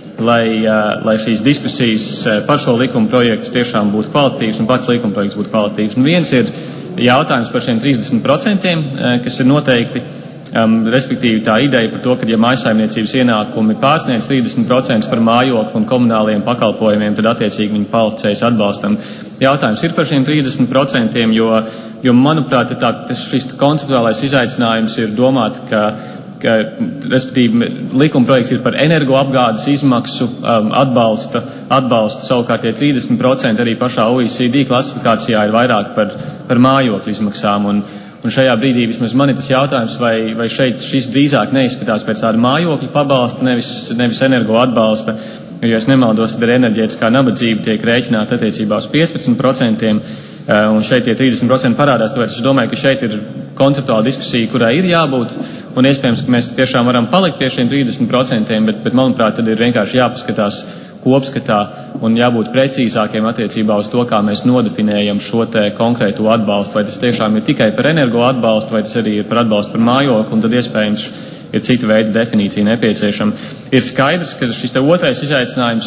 lai šīs diskusijas par šo likuma projektu tiešām būtu kvalitatīvas un pats likuma projekts būtu kvalitatīvs. Un viens ir jautājums par šiem 30%, kas ir noteikti, respektīvi tā ideja par to, ka ja mājsaimniecības ienākumi pārsniedz 30% par mājokli un komunāliem pakalpojumiem, tad attiecīgi viņi kvalificējas atbalstam. Jautājums ir par šiem 30%, jo manuprāt, šis konceptuālais izaicinājums ir domāt, ka respektīvi likumprojekts ir par energoapgādes izmaksu atbalstu, savukārt tie 30% arī pašā OECD klasifikācijā ir vairāk par mājokļu izmaksām. Un šajā brīdī vismaz man ir tas jautājums, vai šeit šis drīzāk neizskatās pēc tāda mājokļa pabalsta, nevis energo atbalsta, jo, ja es nemaldos, tad enerģētiskā nabadzība tiek rēķināta attiecībā uz 15%, un šeit tie 30% parādās, tāpēc es domāju, ka šeit ir konceptuāla diskusija, kurai ir jābūt, un iespējams, ka mēs tiešām varam palikt pie šiem 30%, bet manuprāt, tad ir vienkārši jāpaskatās kopskatā un jābūt precīzākiem attiecībā uz to, kā mēs nodefinējam šo te konkrēto atbalstu, vai tas tiešām ir tikai par energo atbalstu, vai tas arī ir par atbalstu par mājokli, un tad iespējams ir cita veida definīcija nepieciešama. Ir skaidrs, ka šis te otrais izaicinājums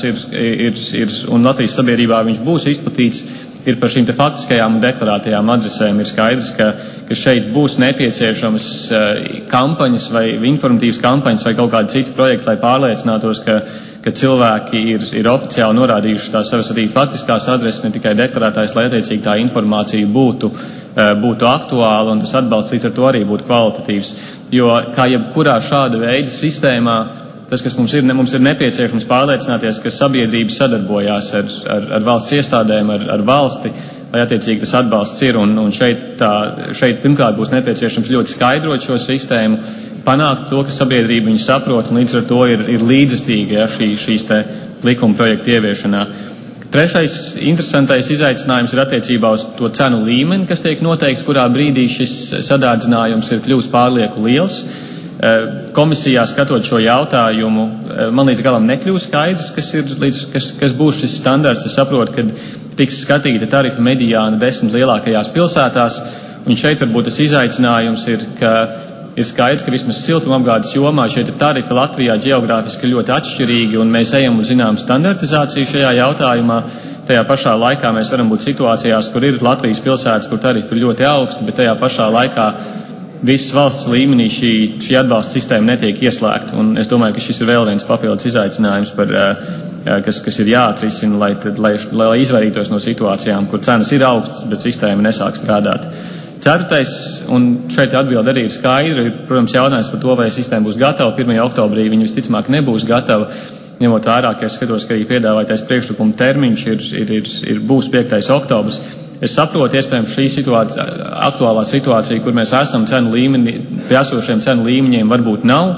ir un Latvijas sabiedrībā viņš būs izplatīts, ir par šīm te faktiskajām un deklarētajām adresēm. Ir skaidrs, ka šeit būs nepieciešamas kampaņas vai informatīvas kampaņas vai kaut kādi citi projekti, lai pārliecinātos, ka cilvēki ir oficiāli norādījuši tās savas arī faktiskās adreses, ne tikai deklarētājs, lai attiecīgi tā informācija būtu aktuāla un tas atbalsts līdz ar to arī būtu kvalitatīvs. Jo kā jebkurā šāda veida sistēmā, tas, kas mums ir nepieciešams pārliecināties, ka sabiedrība sadarbojās ar valsts iestādēm, ar valsti, lai attiecīgi tas atbalsts ir. Un šeit pirmkārt būs nepieciešams ļoti skaidrot šo sistēmu, panākt to, ka sabiedrība viņu saprot un līdz ar to ir līdzestīga šīs te likuma projekta ieviešanā. Trešais interesantais izaicinājums ir attiecībā uz to cenu līmeni, kas tiek noteikts, kurā brīdī šis sadārdzinājums ir kļūst pārlieku liels. Komisijā skatot šo jautājumu, man līdz galam nekļūst skaidrs, kas būs šis standarts. Es saprotu, ka tiks skatīta tarifa mediāna 10 lielākajās pilsētās, un šeit varbūt tas izaicinājums ir, ka ir skaidrs, ka vismaz siltumapgādes jomā šeit tarifi Latvijā ģeogrāfiski ļoti atšķirīgi, un mēs ejam uz zināmu standartizāciju šajā jautājumā. Tajā pašā laikā mēs varam būt situācijās, kur ir Latvijas pilsētas, kur tarifi ir ļoti augsti, bet tajā pašā laikā visas valsts līmenī šī atbalsta sistēma netiek ieslēgta. Un es domāju, ka šis ir vēl viens papildus izaicinājums, kas ir jāatrisina, lai izvairītos no situācijām, kur cenas ir augstas, bet sistēma nesāk strādāt. Ceturtais, un šeit atbilde arī ir skaidra, ir, protams, jautājums par to, vai sistēma būs gatava. 1. oktobrī viņa visticamāk nebūs gatava, ņemot vērā, ka es skatos, ka arī piedāvātais priekšlikuma termiņš būs 5. oktobrs. Es saprotu, iespējams, šī aktuālā situācija, kur mēs esam pie esošiem cenu līmeņiem, varbūt nav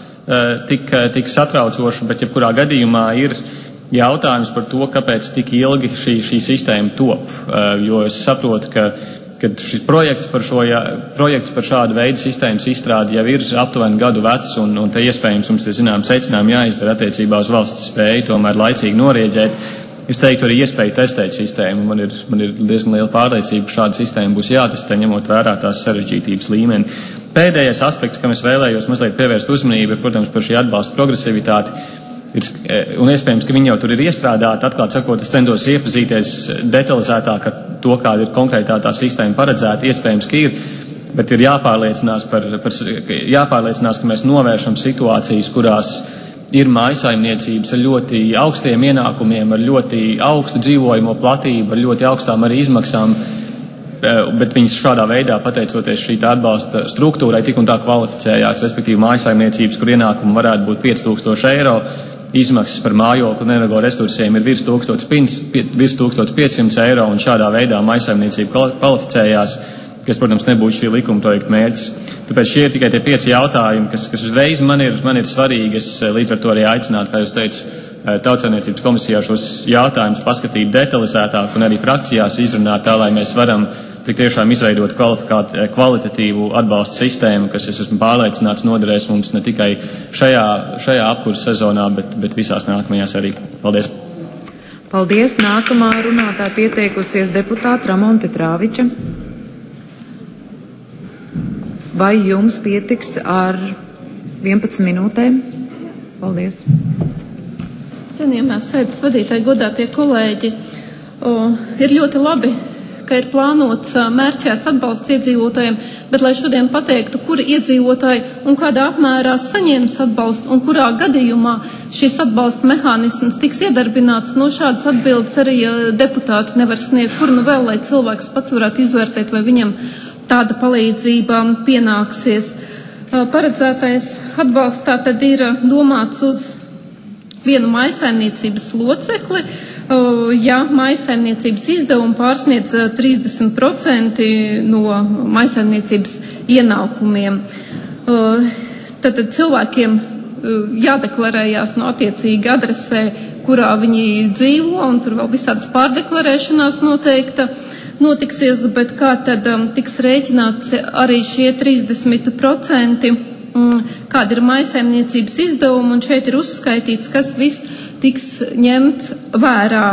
tik satraucoša, bet jebkurā gadījumā ir jautājums par to, kāpēc tik ilgi šī sistēma top. Jo es saprotu, ka šis projekts par šādu veidu sistēmas izstrādi jau ir aptuveni gadu vecs, un te iespējams mums ir zinām secinājumi jāizdara attiecībā uz valsts spēju tomēr laicīgi norieģēt. Es teiktu arī iespēju testēt sistēmu. Man ir diezgan liela pārliecība, ka šāda sistēma būs jātestē, ņemot vērā tās sarežģītības līmeni. Pēdējais aspekts, kam es vēlējos mazliet pievērst uzmanību, ir, protams, par šī atbalsta progresivitāti. Un iespējams, ka viņi jau tur ir iestrādāti. Atklāt sakot, es centos iepazīties detalizētāk ar to, kāda ir konkrētā tā sistēma paredzēta. Iespējams, ka ir, bet ir jāpārliecinās, ka mēs novēršam situācijas, kurās ir mājsaimniecības ar ļoti augstiem ienākumiem, ar ļoti augstu dzīvojamo platību, ar ļoti augstām arī izmaksām, bet viņas šādā veidā, pateicoties šī atbalsta struktūrai, tik un tā kvalificējās, respektīvi mājsaimniecības, kur ienākumi varētu būt 5000 eiro, izmaksas par mājokli un energo resursiem ir virs 1500 eiro, un šādā veidā mājsaimniecība kvalificējās, kas, protams, nebūtu šī likuma projekta mērķis. Tāpēc šie ir tikai tie 5 jautājumi, kas uzreiz man ir svarīgi. Es līdz ar to arī aicinātu, kā jūs teicu, Tautsaimniecības komisijā šos jautājumus paskatīt detalizētāk un arī frakcijās izrunāt tā, lai mēs varam tik tiešām izveidot kvalitatīvu atbalsta sistēmu, kas, es esmu pārliecināts, noderēs mums ne tikai šajā apkurses sezonā, bet visās nākamajās arī. Paldies! Paldies! Nākamā runātāja pieteikusies deputāta Ramona Petrāviča. Vai jums pietiks ar 11 minūtēm? Paldies! Cienījamās sēdes vadītāji, godātie kolēģi, ir ļoti labi, ka ir plānots mērķēts atbalsts iedzīvotājiem, bet lai šodien pateiktu, kuri iedzīvotāji un kādā apmērā saņems atbalstu un kurā gadījumā šis atbalsta mehānisms tiks iedarbināts, šādas atbildes arī deputāti nevar sniegt, kur vēl, lai cilvēks pats varētu izvērtēt, vai viņam tāda palīdzība pienāksies. Paredzētais atbalsts tātad ir domāts uz vienu mājsaimniecības locekli, ja maisaimniecības izdevumi pārsniedz 30% no maisaimniecības ienākumiem. Tad cilvēkiem jādeklarējās no attiecīgi adresē, kurā viņi dzīvo, un tur vēl visādas pārdeklarēšanās notiksies, bet kā tad tiks rēķināts arī šie 30%, kāda ir maisaimniecības izdevuma, un šeit ir uzskaitīts, kas viss tiks ņemts vērā.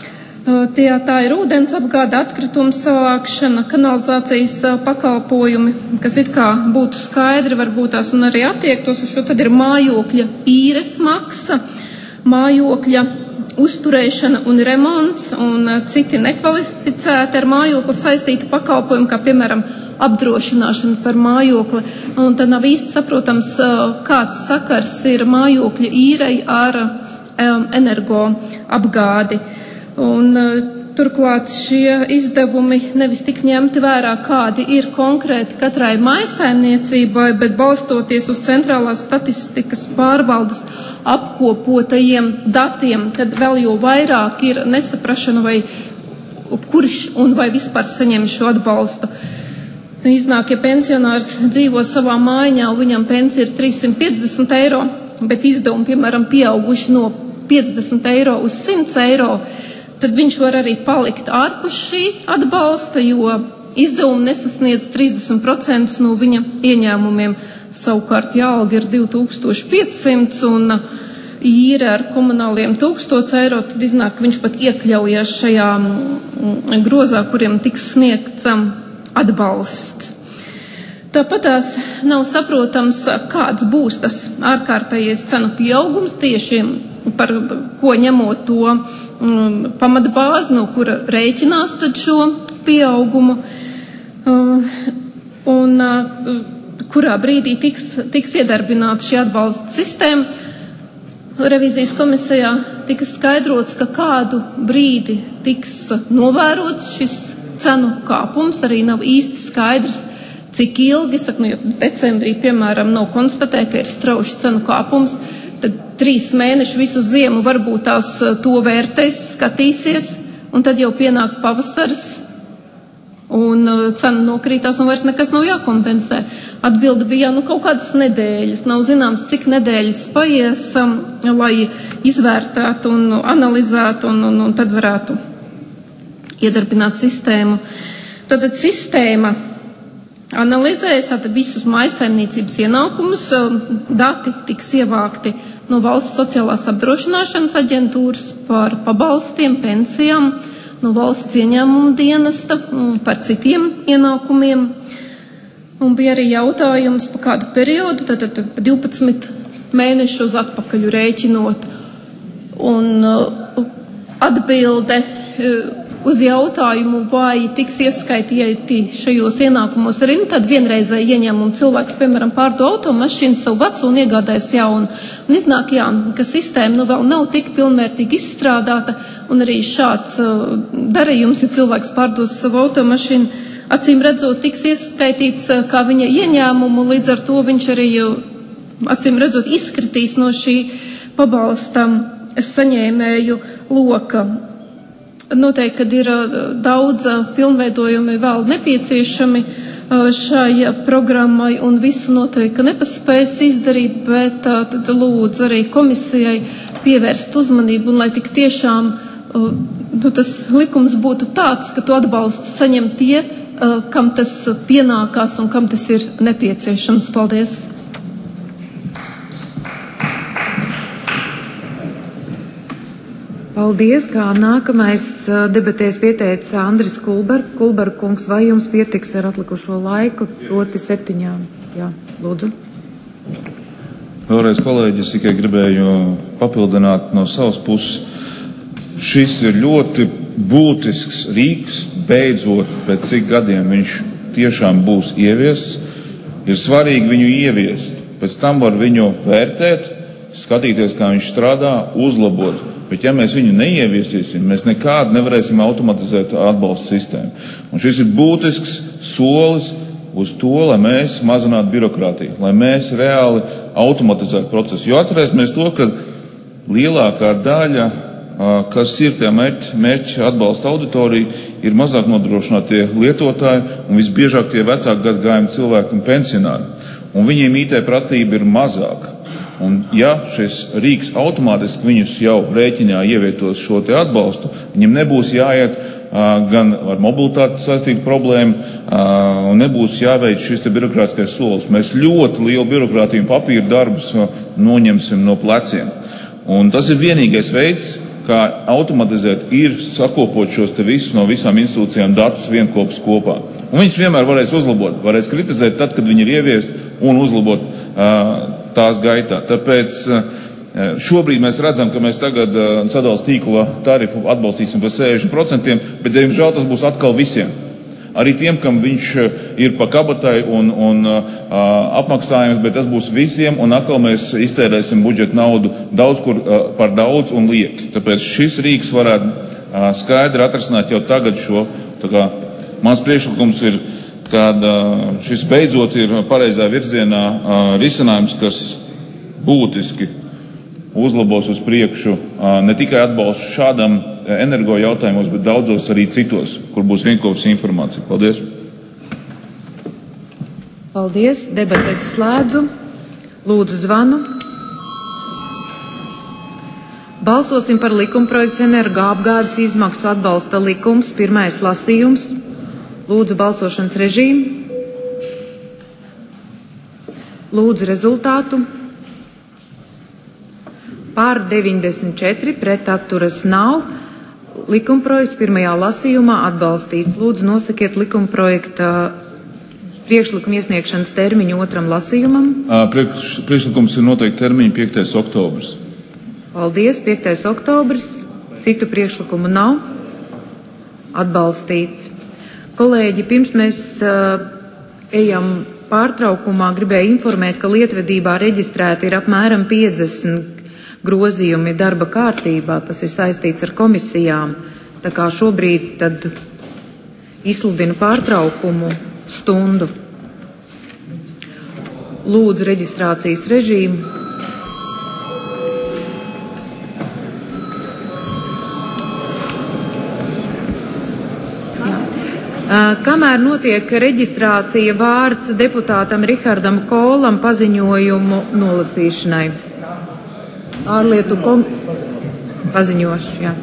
Tā ir ūdens apgāde, atkrituma savākšana, kanalizācijas pakalpojumi, kas it kā būtu skaidri, varbūt tās un arī attiektos uz šo, tad ir mājokļa īres maksa, mājokļa uzturēšana un remonts un citi nekvalificēti ar mājokli saistīti pakalpojumi, kā piemēram apdrošināšana par mājokli. Un tad nav īsti saprotams, kāds sakars ir mājokļa īrei ar energo apgādi. Un turklāt šie izdevumi nevis tiks ņemti vērā, kādi ir konkrēti katrai maisaimniecībai, bet balstoties uz centrālās statistikas pārvaldes apkopotajiem datiem, tad vēl jau vairāk ir nesaprašana, vai kurš un vai vispār saņem šo atbalstu. Iznāk, ja pensionārs dzīvo savā mājiņā un viņam pensija ir 350 eiro, bet izdevumi, piemēram, pieauguši no 50 eiro uz 100 eiro, tad viņš var arī palikt ārpus šī atbalsta, jo izdevumi nesasniedz 30% no viņa ieņēmumiem. Savukārt, ja alga ir 2500 un īre ar komunāliem 1000 eiro, tad iznāk, ka viņš pat iekļaujas šajā grozā, kuriem tiks sniegts atbalsts. Tāpatās nav saprotams, kāds būs tas ārkārtējais cenu pieaugums tieši par ko ņemot to pamatbāzi, no kura rēķinās tad šo pieaugumu, un kurā brīdī tiks iedarbināta šī atbalsta sistēma. Revīzijas komisijā tika skaidrots, ka kādu brīdi tiks novērots šis cenu kāpums, arī nav īsti skaidrs, cik ilgi, jo decembrī, piemēram, nav konstatē, ka ir strauši cenu kāpums, tad 3 mēneši visu ziemu varbūt tās to vērtēs, skatīsies, un tad jau pienāk pavasaris, un cena nokrītās, un vairs nekas nav jākompensē. Atbilde bija, kaut kādas nedēļas, nav zināms, cik nedēļas paies, lai izvērtētu un analizētu, un tad varētu iedarbināt sistēmu. Tad sistēma analizēs visus maisaimniecības ienākumus, dati tiks ievākti no Valsts sociālās apdrošināšanas aģentūras par pabalstiem, pensijām, no valsts ieņēmuma dienesta, par citiem ienākumiem. Un bija arī jautājums, pa kādu periodu, tad 12 mēnešus atpakaļ rēķinot. Un atbilde uz jautājumu, vai tiks ieskaitīti šajos ienākumos arī tad vienreizēji ieņēmumu cilvēks, piemēram, pārdo automašīnu savu vecu un iegādājas jaunu. Un iznāk, ka sistēma vēl nav tik pilnvērtīgi izstrādāta, un arī šāds darījums, ja cilvēks pārdos savu automašīnu, acīm redzot, tiks ieskaitīts kā viņa ieņēmumu, līdz ar to viņš arī, acīm redzot, izkritīs no šī pabalsta saņēmēju loka. Noteikti, kad ir daudz pilnveidojumi vēl nepieciešami šai programmai, un visu noteikti nepaspēs izdarīt, bet tad lūdzu arī komisijai pievērst uzmanību, un lai tik tiešām tas likums būtu tāds, ka to atbalstu saņem tie, kam tas pienākās un kam tas ir nepieciešams. Paldies! Paldies, kā nākamais debatēs pieteica Andris Kulber kungs, vai jums pietiks ar atlikušo laiku, proti 7? Jā, lūdzu. Vēlreiz, kolēģi, es tikai gribēju papildināt no savas puses. Šis ir ļoti būtisks rīks, beidzot, pēc cik gadiem viņš tiešām būs ieviests. Ir svarīgi viņu ieviest, pēc tam var viņu vērtēt, skatīties, kā viņš strādā, uzlabot. Bet ja mēs viņu neieviesīsim, mēs nekādu nevarēsim automatizēt atbalsta sistēmu. Un šis ir būtisks solis uz to, lai mēs mazinātu birokrātiju, lai mēs reāli automatizētu procesu. Jo atcerēsimies to, ka lielākā daļa kas ir tie mērķa atbalsta auditorija, ir mazāk nodrošinātie lietotāji un visbiežāk tie vecāku gadagājumu cilvēki un pensionāri. Un viņiem IT pratība ir mazāka. Un ja šis rīks automātiski viņus jau rēķinā ievietos šo te atbalstu, viņiem nebūs jāiet gan ar mobilitāti saistītu problēmu, un nebūs jāveic šis te birokrātiskais solis. Mēs ļoti lielu birokrātiju un papīra darbus noņemsim no pleciem. Un tas ir vienīgais veids, kā automatizēt, ir sakopot šos te visus no visām institūcijām datus vienkopus kopā. Un viņš vienmēr varēs uzlabot, varēs kritizēt tad, kad viņi ir ieviest un uzlabot tās gaitā. Tāpēc šobrīd mēs redzam, ka mēs tagad sadales tīkla tarifu atbalstīsim par 60%, bet, diemžēl, tas būs atkal visiem. Arī tiem, kam viņš ir pa kabatai un apmaksājums, bet tas būs visiem, un atkal mēs iztērēsim budžeta naudu daudz kur par daudz un lieki. Tāpēc šis rīks varētu skaidri atrasināt jau tagad šo, mans priekšlikums ir, kad šis beidzot ir pareizā virzienā risinājums, kas būtiski uzlabos uz priekšu ne tikai atbalstu šādam energo jautājumos, bet daudzos arī citos, kur būs vienkopus informācija. Paldies! Paldies! Debates slēdzu. Lūdzu zvanu. Balsosim par likumprojekts energoapgādes izmaksu atbalsta likums, pirmais lasījums. Lūdzu balsošanas režīmu. Lūdzu rezultātu. Pār 94, pret atturas nav. Likumprojekts pirmajā lasījumā atbalstīts. Lūdzu nosakiet likumprojekta priekšlikuma iesniegšanas termiņu otram lasījumam. Priekšlikums ir noteikti termiņi 5. oktobris. Paldies, 5. oktobris. Citu priekšlikumu nav. Atbalstīts. Kolēģi, pirms mēs ejam pārtraukumā, gribēju informēt, ka lietvedībā reģistrēti ir apmēram 50 grozījumi darba kārtībā. Tas ir saistīts ar komisijām. Tā kā šobrīd tad izsludinu pārtraukumu stundu. Lūdzu reģistrācijas režīmu. Kamēr notiek reģistrācija, vārds deputātam Rihardam Kolam paziņojumu nolasīšanai. Ārlietu paziņošu, jā.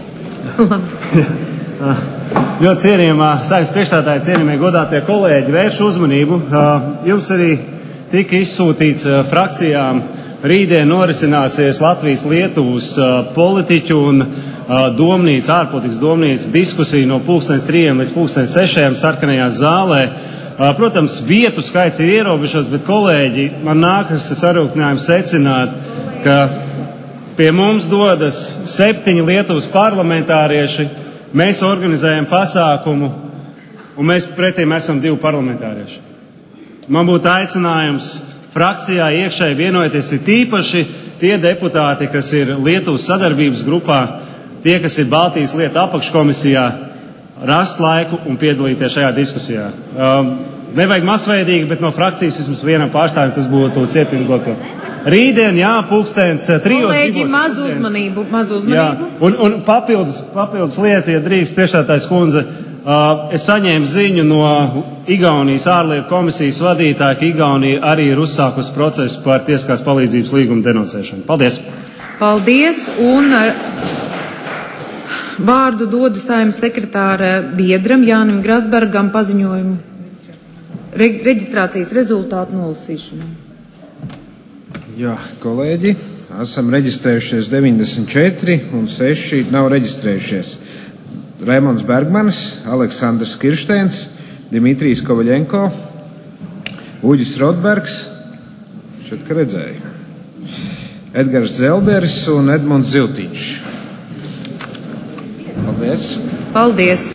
Ļoti cienījamā Saeimas priekšstādātāja, cienījamie godātie kolēģi, vēršu uzmanību. Jums arī tika izsūtīts frakcijām. Rītdien norisināsies Latvijas-Lietuvas politiķu un domnīca, ārpolitikas domnīca diskusija no 3:00 līdz 6:00 sarkanajā zālē. Protams, vietu skaits ir ierobežots, bet kolēģi, man nākas sarūktinājums secināt, ka pie mums dodas 7 Lietuvas parlamentārieši, mēs organizējam pasākumu un mēs pretīm esam 2 parlamentārieši. Man būtu aicinājums frakcijā iekšēji vienoties, ir tīpaši tie deputāti, kas ir Lietuvas sadarbības grupā, tie, kas ir Baltijas lietu apakškomisijā, rast laiku un piedalīties šajā diskusijā. Nevajag masveidīgi, bet no frakcijas vismaz vienam pārstāvim tas būtu ciepīgi. Rītdien, jā, 3:00. Kolēģi, mazu uzmanību. Jā, un papildus lieta, ja drīkst priekšstādātājas kundze, es saņēmu ziņu no Igaunijas ārlietu komisijas vadītāja, ka Igaunija arī ir uzsākusi procesu par tiesiskās palīdzības līguma denonsēšanu. Paldies! Paldies! Un vārdu dodu Saeimas sekretāra biedram Jānim Grasbergam paziņojumu reģistrācijas rezultātu nolasīšanai. Jā, kolēģi, esam reģistrējušies 94 un 6 nav reģistrējušies. Raimonds Bergmanis, Aleksandrs Kiršteins, Dimitrijs Kovaļenko, Uģis Rotbergs, šeit, ka redzēju, Edgars Zelderis un Edmunds Ziltiņš. Paldies! Paldies!